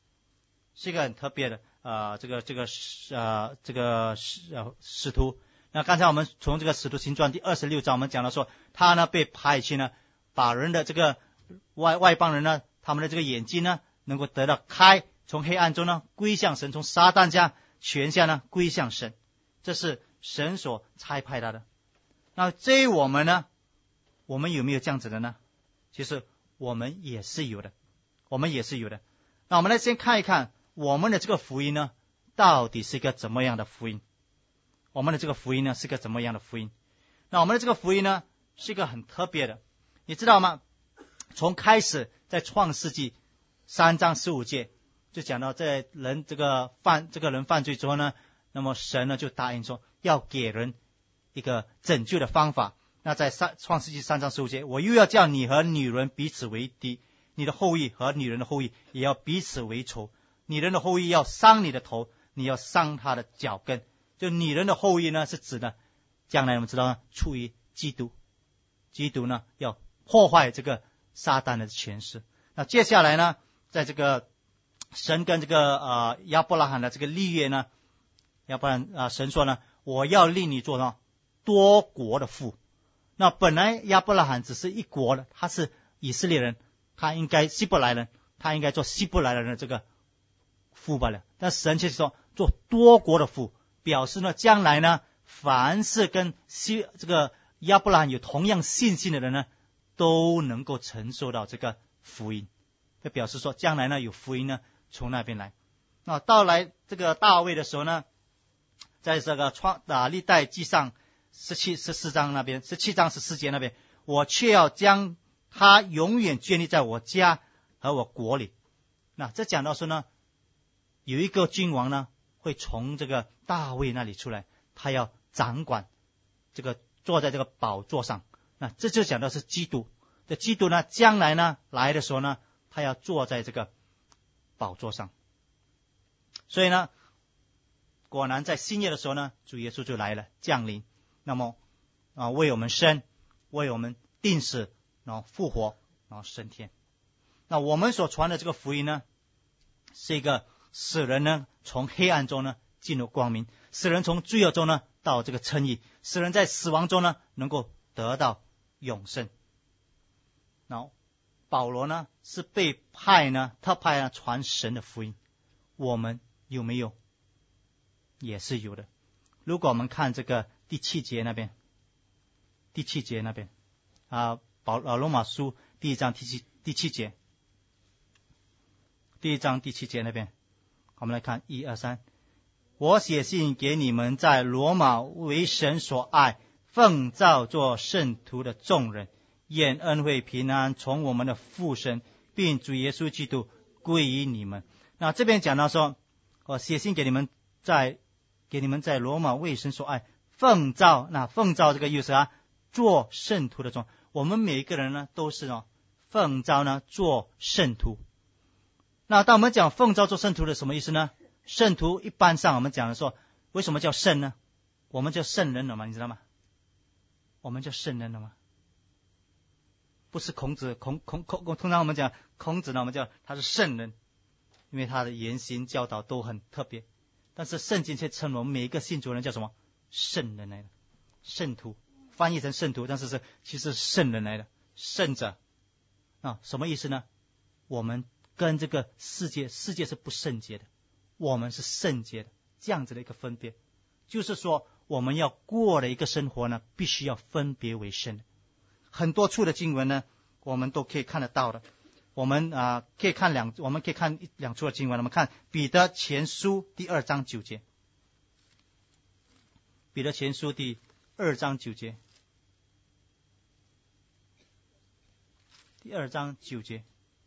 Speaker 1: 使徒。那刚才我们从这个使徒行传第26章我们讲了说，他呢被派去呢，把人的这个外邦人呢，他们的这个眼睛呢能够得到开，从黑暗中呢归向神，从撒旦家权下呢归向神，这是神所差派他的。那至于我们呢，我们有没有这样子的呢？其实我们也是有的。那我们来先看一看我们的这个福音呢到底是一个怎么样的福音。那我们的这个福音呢是一个很特别的，你知道吗？从开始在创世纪3章15节就讲到这个人犯罪之后呢，那么神呢就答应说要给人一个拯救的方法。那在创世纪3章15节，我又要叫你和女人彼此为敌，你的后裔和女人的后裔也要彼此为仇，女人的后裔要伤你的头，你要伤他的脚跟。就女人的后裔呢是指的将来我们知道呢出于基督呢要破坏这个撒旦的权势。那接下来呢，在这个神跟这个亚伯拉罕的这个立约呢，要不然神说呢，我要令你做什么多国的父。那本来亚伯拉罕只是一国的，他是以色列人，他应该希伯来人，他应该做希伯来人的这个父罢了。但神却说做多国的父，表示呢将来呢凡是跟这个亚伯拉罕有同样信心的人呢，都能够承受到这个福音。这表示说将来呢有福音呢从那边来。那到来这个大卫的时候呢，在这个历代记上14章那边，17章14节那边，我却要将他永远建立在我家和我国里。那这讲到说呢，有一个君王呢，会从这个大卫那里出来，他要掌管这个，坐在这个宝座上。那这就讲到是基督。这基督呢，将来呢来的时候呢，他要坐在这个宝座上。所以呢，果然在新约的时候呢，主耶稣就来了，降临。那么为我们生，为我们定死，然后复活，然后升天。那我们所传的这个福音呢，是一个使人呢从黑暗中呢进入光明，使人从罪恶中呢到这个称义，使人在死亡中呢能够得到永生。然后保罗呢是被派呢，特派呢传神的福音，我们有没有？也是有的。如果我们看这个第七节那边罗马书第一章第七节，第一章第七节那边，我们来看1、2、3。我写信给你们在罗马为神所爱，奉召做圣徒的众人，愿恩惠平安从我们的父神并主耶稣基督归于你们。那这边讲到说，我写信给你们在罗马为神所爱，奉召。那奉召这个意思做圣徒的众，我们每一个人呢都是奉召呢做圣徒。那当我们讲奉召做圣徒的什么意思呢？圣徒一般上我们讲的说，为什么叫圣呢？我们叫圣人了吗？你知道吗？我们叫圣人了吗？不是孔子，通常我们讲孔子呢，我们叫他是圣人，因为他的言行教导都很特别。但是圣经却称我们每一个信主人叫什么？圣人来的，圣徒翻译成圣徒，但是其实是圣人来的，圣者什么意思呢？我们跟这个世界是不圣洁的，我们是圣洁的，这样子的一个分别，就是说我们要过的一个生活呢，必须要分别为圣。很多处的经文呢，我们都可以看得到的。我们可以看两处的经文。我们看彼得前书第2章9节，彼得前书第2章9节，第2章9节。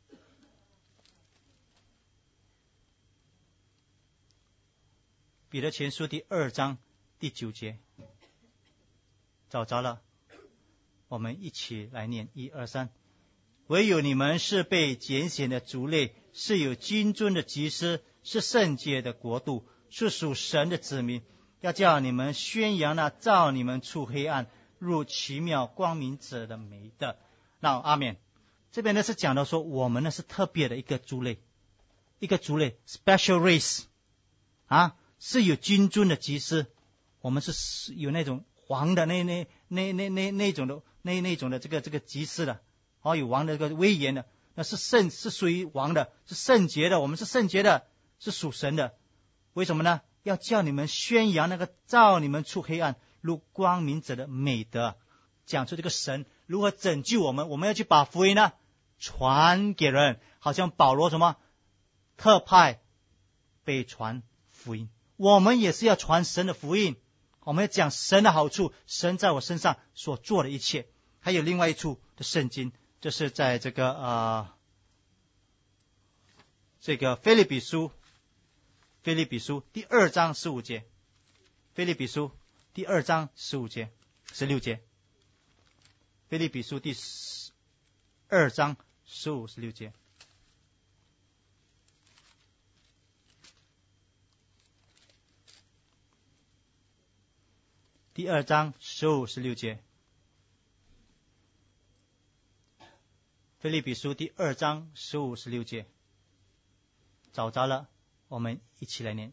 Speaker 1: 彼得前书第2章第9节，找着了，我们一起来念1、2、3。唯有你们是被拣选的族类，是有君尊的祭司，是圣洁的国度，是属神的子民，要叫你们宣扬那照你们出黑暗入奇妙光明者的美德。那阿们。这边呢是讲到说，我们呢是特别的一个族类，special race 是有君尊的祭司，我们是有那种皇的那种的这个祭司的，有王的这个威严的，那是属于王的，是圣洁的，我们是圣洁的，是属神的。为什么呢？要叫你们宣扬那个照你们出黑暗入光明者的美德，讲出这个神如何拯救我们，我们要去把福音呢传给人，好像保罗什么特派被传福音，我们也是要传神的福音，我们要讲神的好处，神在我身上所做的一切。还有另外一处的圣经，这是在这个腓立比书第2章15节，腓立比书第2章16节，腓立比书第2章15、16节。第2章15、16节，腓立比书第2章15、16节，找着了，我们一起来念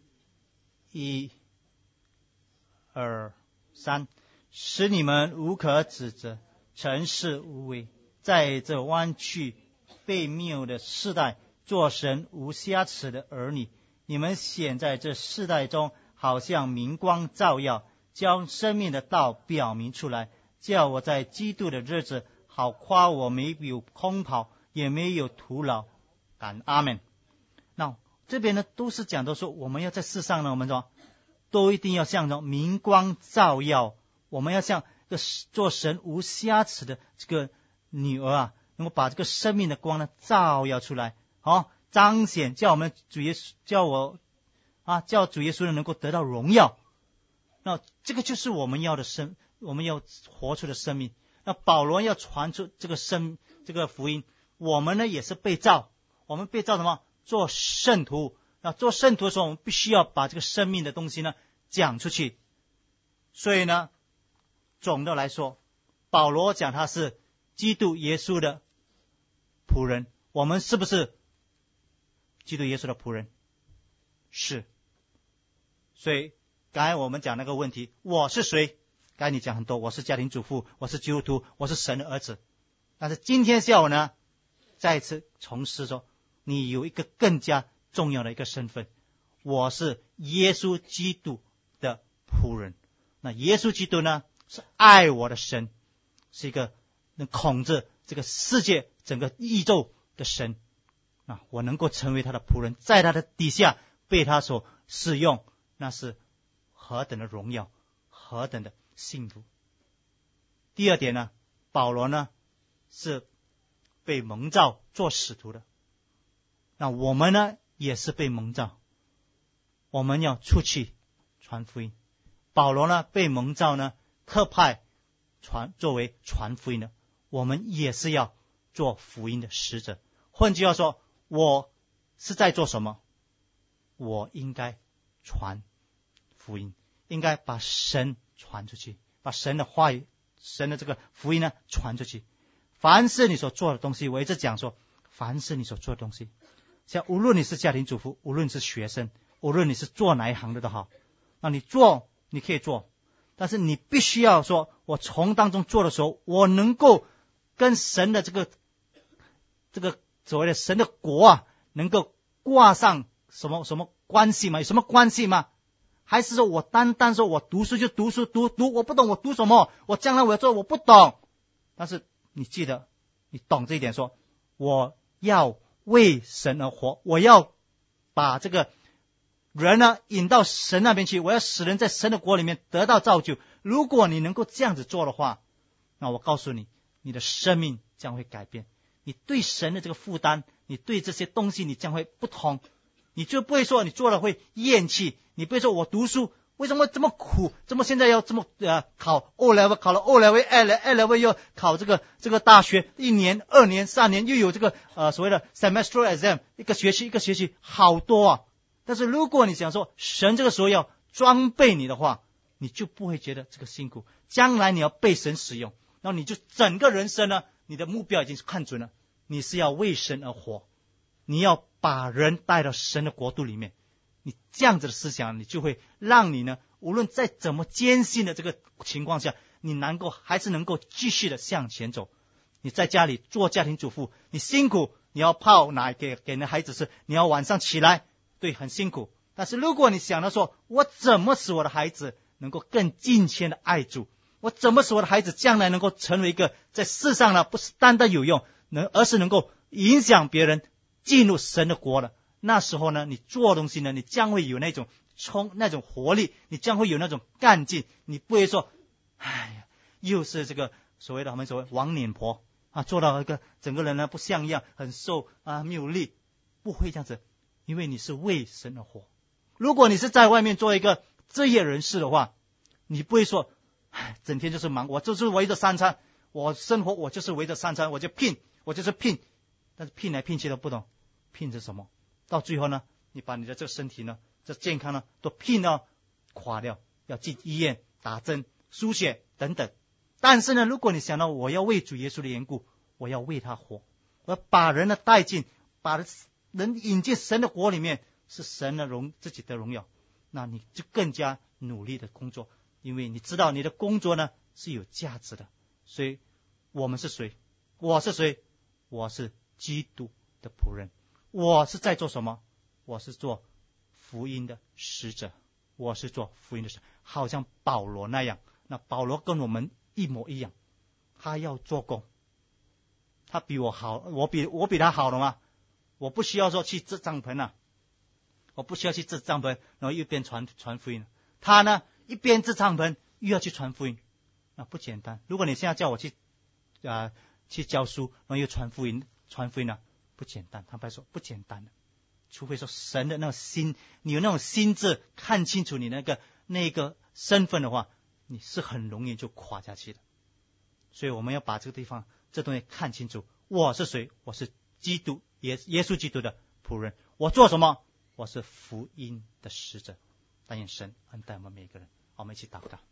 Speaker 1: 1、2、3。使你们无可指责，诚实无伪，在这弯曲被谬的世代，做神无瑕疵的儿女。你们显在这世代中，好像明光照耀，将生命的道表明出来，叫我在基督的日子好夸我没有空跑，也没有徒劳。感阿们。那这边呢都是讲到说，我们要在世上呢，我们说都一定要像着明光照耀，我们要像做神无瑕疵的这个女儿能够把这个生命的光呢照耀出来，彰显，叫我们主耶稣，叫主耶稣能够得到荣耀。那这个就是我们要的我们要活出的生命。那保罗要传出这个福音，我们呢也是被造，我们被造什么？做圣徒。那做圣徒的时候，我们必须要把这个生命的东西呢讲出去。所以呢，总的来说，保罗讲他是基督耶稣的仆人，我们是不是基督耶稣的仆人？是。所以刚才我们讲那个问题，我是谁？刚才你讲很多，我是家庭主妇，我是基督徒，我是神的儿子。但是今天下午呢，再一次重申说，你有一个更加重要的一个身份，我是耶稣基督的仆人。那耶稣基督呢，是爱我的神，是一个能控制这个世界整个宇宙的神。我能够成为他的仆人，在他的底下被他所使用，那是何等的荣耀，何等的幸福。第二点呢，保罗呢是被蒙召做使徒的。那我们呢也是被蒙召，我们要出去传福音。保罗呢被蒙召呢特派作为传福音的，我们也是要做福音的使者。换句话说，我是在做什么？我应该传福音，应该把神传出去，把神的话语，神的这个福音呢传出去。凡是你所做的东西，我一直讲说，凡是你所做的东西，像无论你是家庭主妇，无论你是学生，无论你是做哪一行的都好，那你做你可以做，但是你必须要说，我从当中做的时候，我能够跟神的这个所谓的神的国能够挂上什么关系吗？有什么关系吗？还是说我单单说我读书就读书，读我不懂我读什么，我将来我要做我不懂。但是你记得，你懂这一点，说我要为神而活，我要把这个人呢引到神那边去，我要使人在神的国里面得到造就。如果你能够这样子做的话，那我告诉你，你的生命将会改变，你对神的这个负担，你对这些东西你将会不同，你就不会说你做了会厌弃，你不会说我读书为什么这么苦，怎么现在要这么考 O level， 考了 O level A level 又考这个大学，1年2年3年又有这个所谓的 semestral exam， 一个学期好多但是如果你想说神这个时候要装备你的话，你就不会觉得这个辛苦，将来你要被神使用，然后你就整个人生呢，你的目标已经看准了，你是要为神而活，你要把人带到神的国度里面。你这样子的思想，你就会让你呢，无论在怎么艰辛的这个情况下，你还是能够继续的向前走。你在家里做家庭主妇，你辛苦，你要泡奶给你的孩子吃，你要晚上起来，对，很辛苦。但是如果你想到说，我怎么使我的孩子能够更敬虔的爱主，我怎么使我的孩子将来能够成为一个在世上呢不是单单有用，而是能够影响别人进入神的国了，那时候呢，你做东西呢，你将会有那种活力，你将会有那种干劲，你不会说，哎呀，又是这个我们所谓黄脸婆做到一个整个人呢不像样，很瘦没有力，不会这样子，因为你是为神而活。如果你是在外面做一个职业人士的话，你不会说，哎，整天就是忙，我就是围着3餐，我生活我就是围着3餐，我就是拼，但是拼来拼去都不懂拼是什么。到最后呢，你把你的这个身体呢，这健康呢，都拼到垮掉，要进医院打针、输血等等。但是呢，如果你想到我要为主耶稣的缘故，我要为他活，我要把人呢带进，把人引进神的国里面，是神的自己的荣耀，那你就更加努力的工作，因为你知道你的工作呢是有价值的。所以我们是谁？我是谁？我是基督的仆人。我是在做什么？我是做福音的使者，我是做福音的使者，好像保罗那样。那保罗跟我们一模一样，他要做工，他比我好，我比他好了吗？我不需要说去支帐篷我不需要去支帐篷，然后一边传福音。他呢，一边支帐篷又要去传福音，那不简单。如果你现在叫我去去教书，然后又传福音呢，不简单。坦白说，不简单的。除非说神的那个心，你有那种心智，看清楚你那个身份的话，你是很容易就垮下去的。所以我们要把这个地方这东西看清楚。我是谁？我是基督耶稣基督的仆人。我做什么？我是福音的使者。但愿神恩待我们每一个人。我们一起祷告。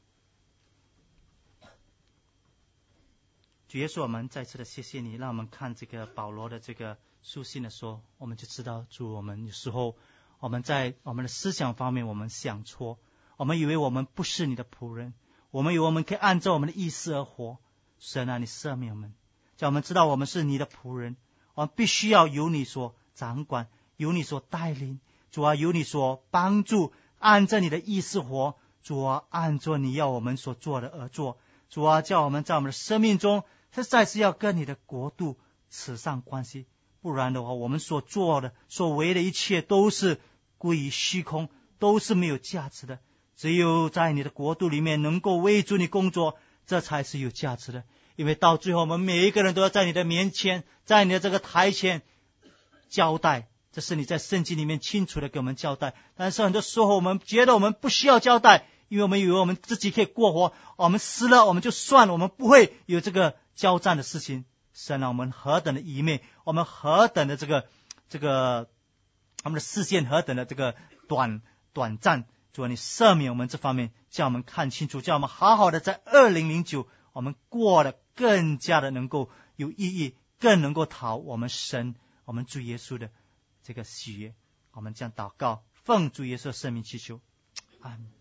Speaker 1: 主耶稣，我们再次的谢谢你，让我们看这个保罗的这个书信的时候，我们就知道主，我们有时候我们在我们的思想方面我们想错，我们以为我们不是你的仆人，我们以为我们可以按照我们的意思而活。神啊，你赦免我们，叫我们知道我们是你的仆人，我们必须要由你所掌管，由你所带领。主啊，由你所帮助，按照你的意思活。主啊，按照你要我们所做的而做。主啊，叫我们在我们的生命中实在是要跟你的国度扯上关系，不然的话，我们所做的所为的一切都是归于虚空，都是没有价值的。只有在你的国度里面能够为主你工作，这才是有价值的。因为到最后我们每一个人都要在你的面前，在你的这个台前交代，这是你在圣经里面清楚的给我们交代。但是很多时候我们觉得我们不需要交代，因为我们以为我们自己可以过活，我们死了我们就算了，我们不会有这个交战的事情。神啊，我们何等的愚昧，我们何等的这个我们的视线何等的这个短暂。主啊，你赦免我们这方面，叫我们看清楚，叫我们好好的在2009我们过得更加的能够有意义，更能够讨我们神我们主耶稣的这个喜悦。我们这样祷告，奉主耶稣的圣名祈求，阿们。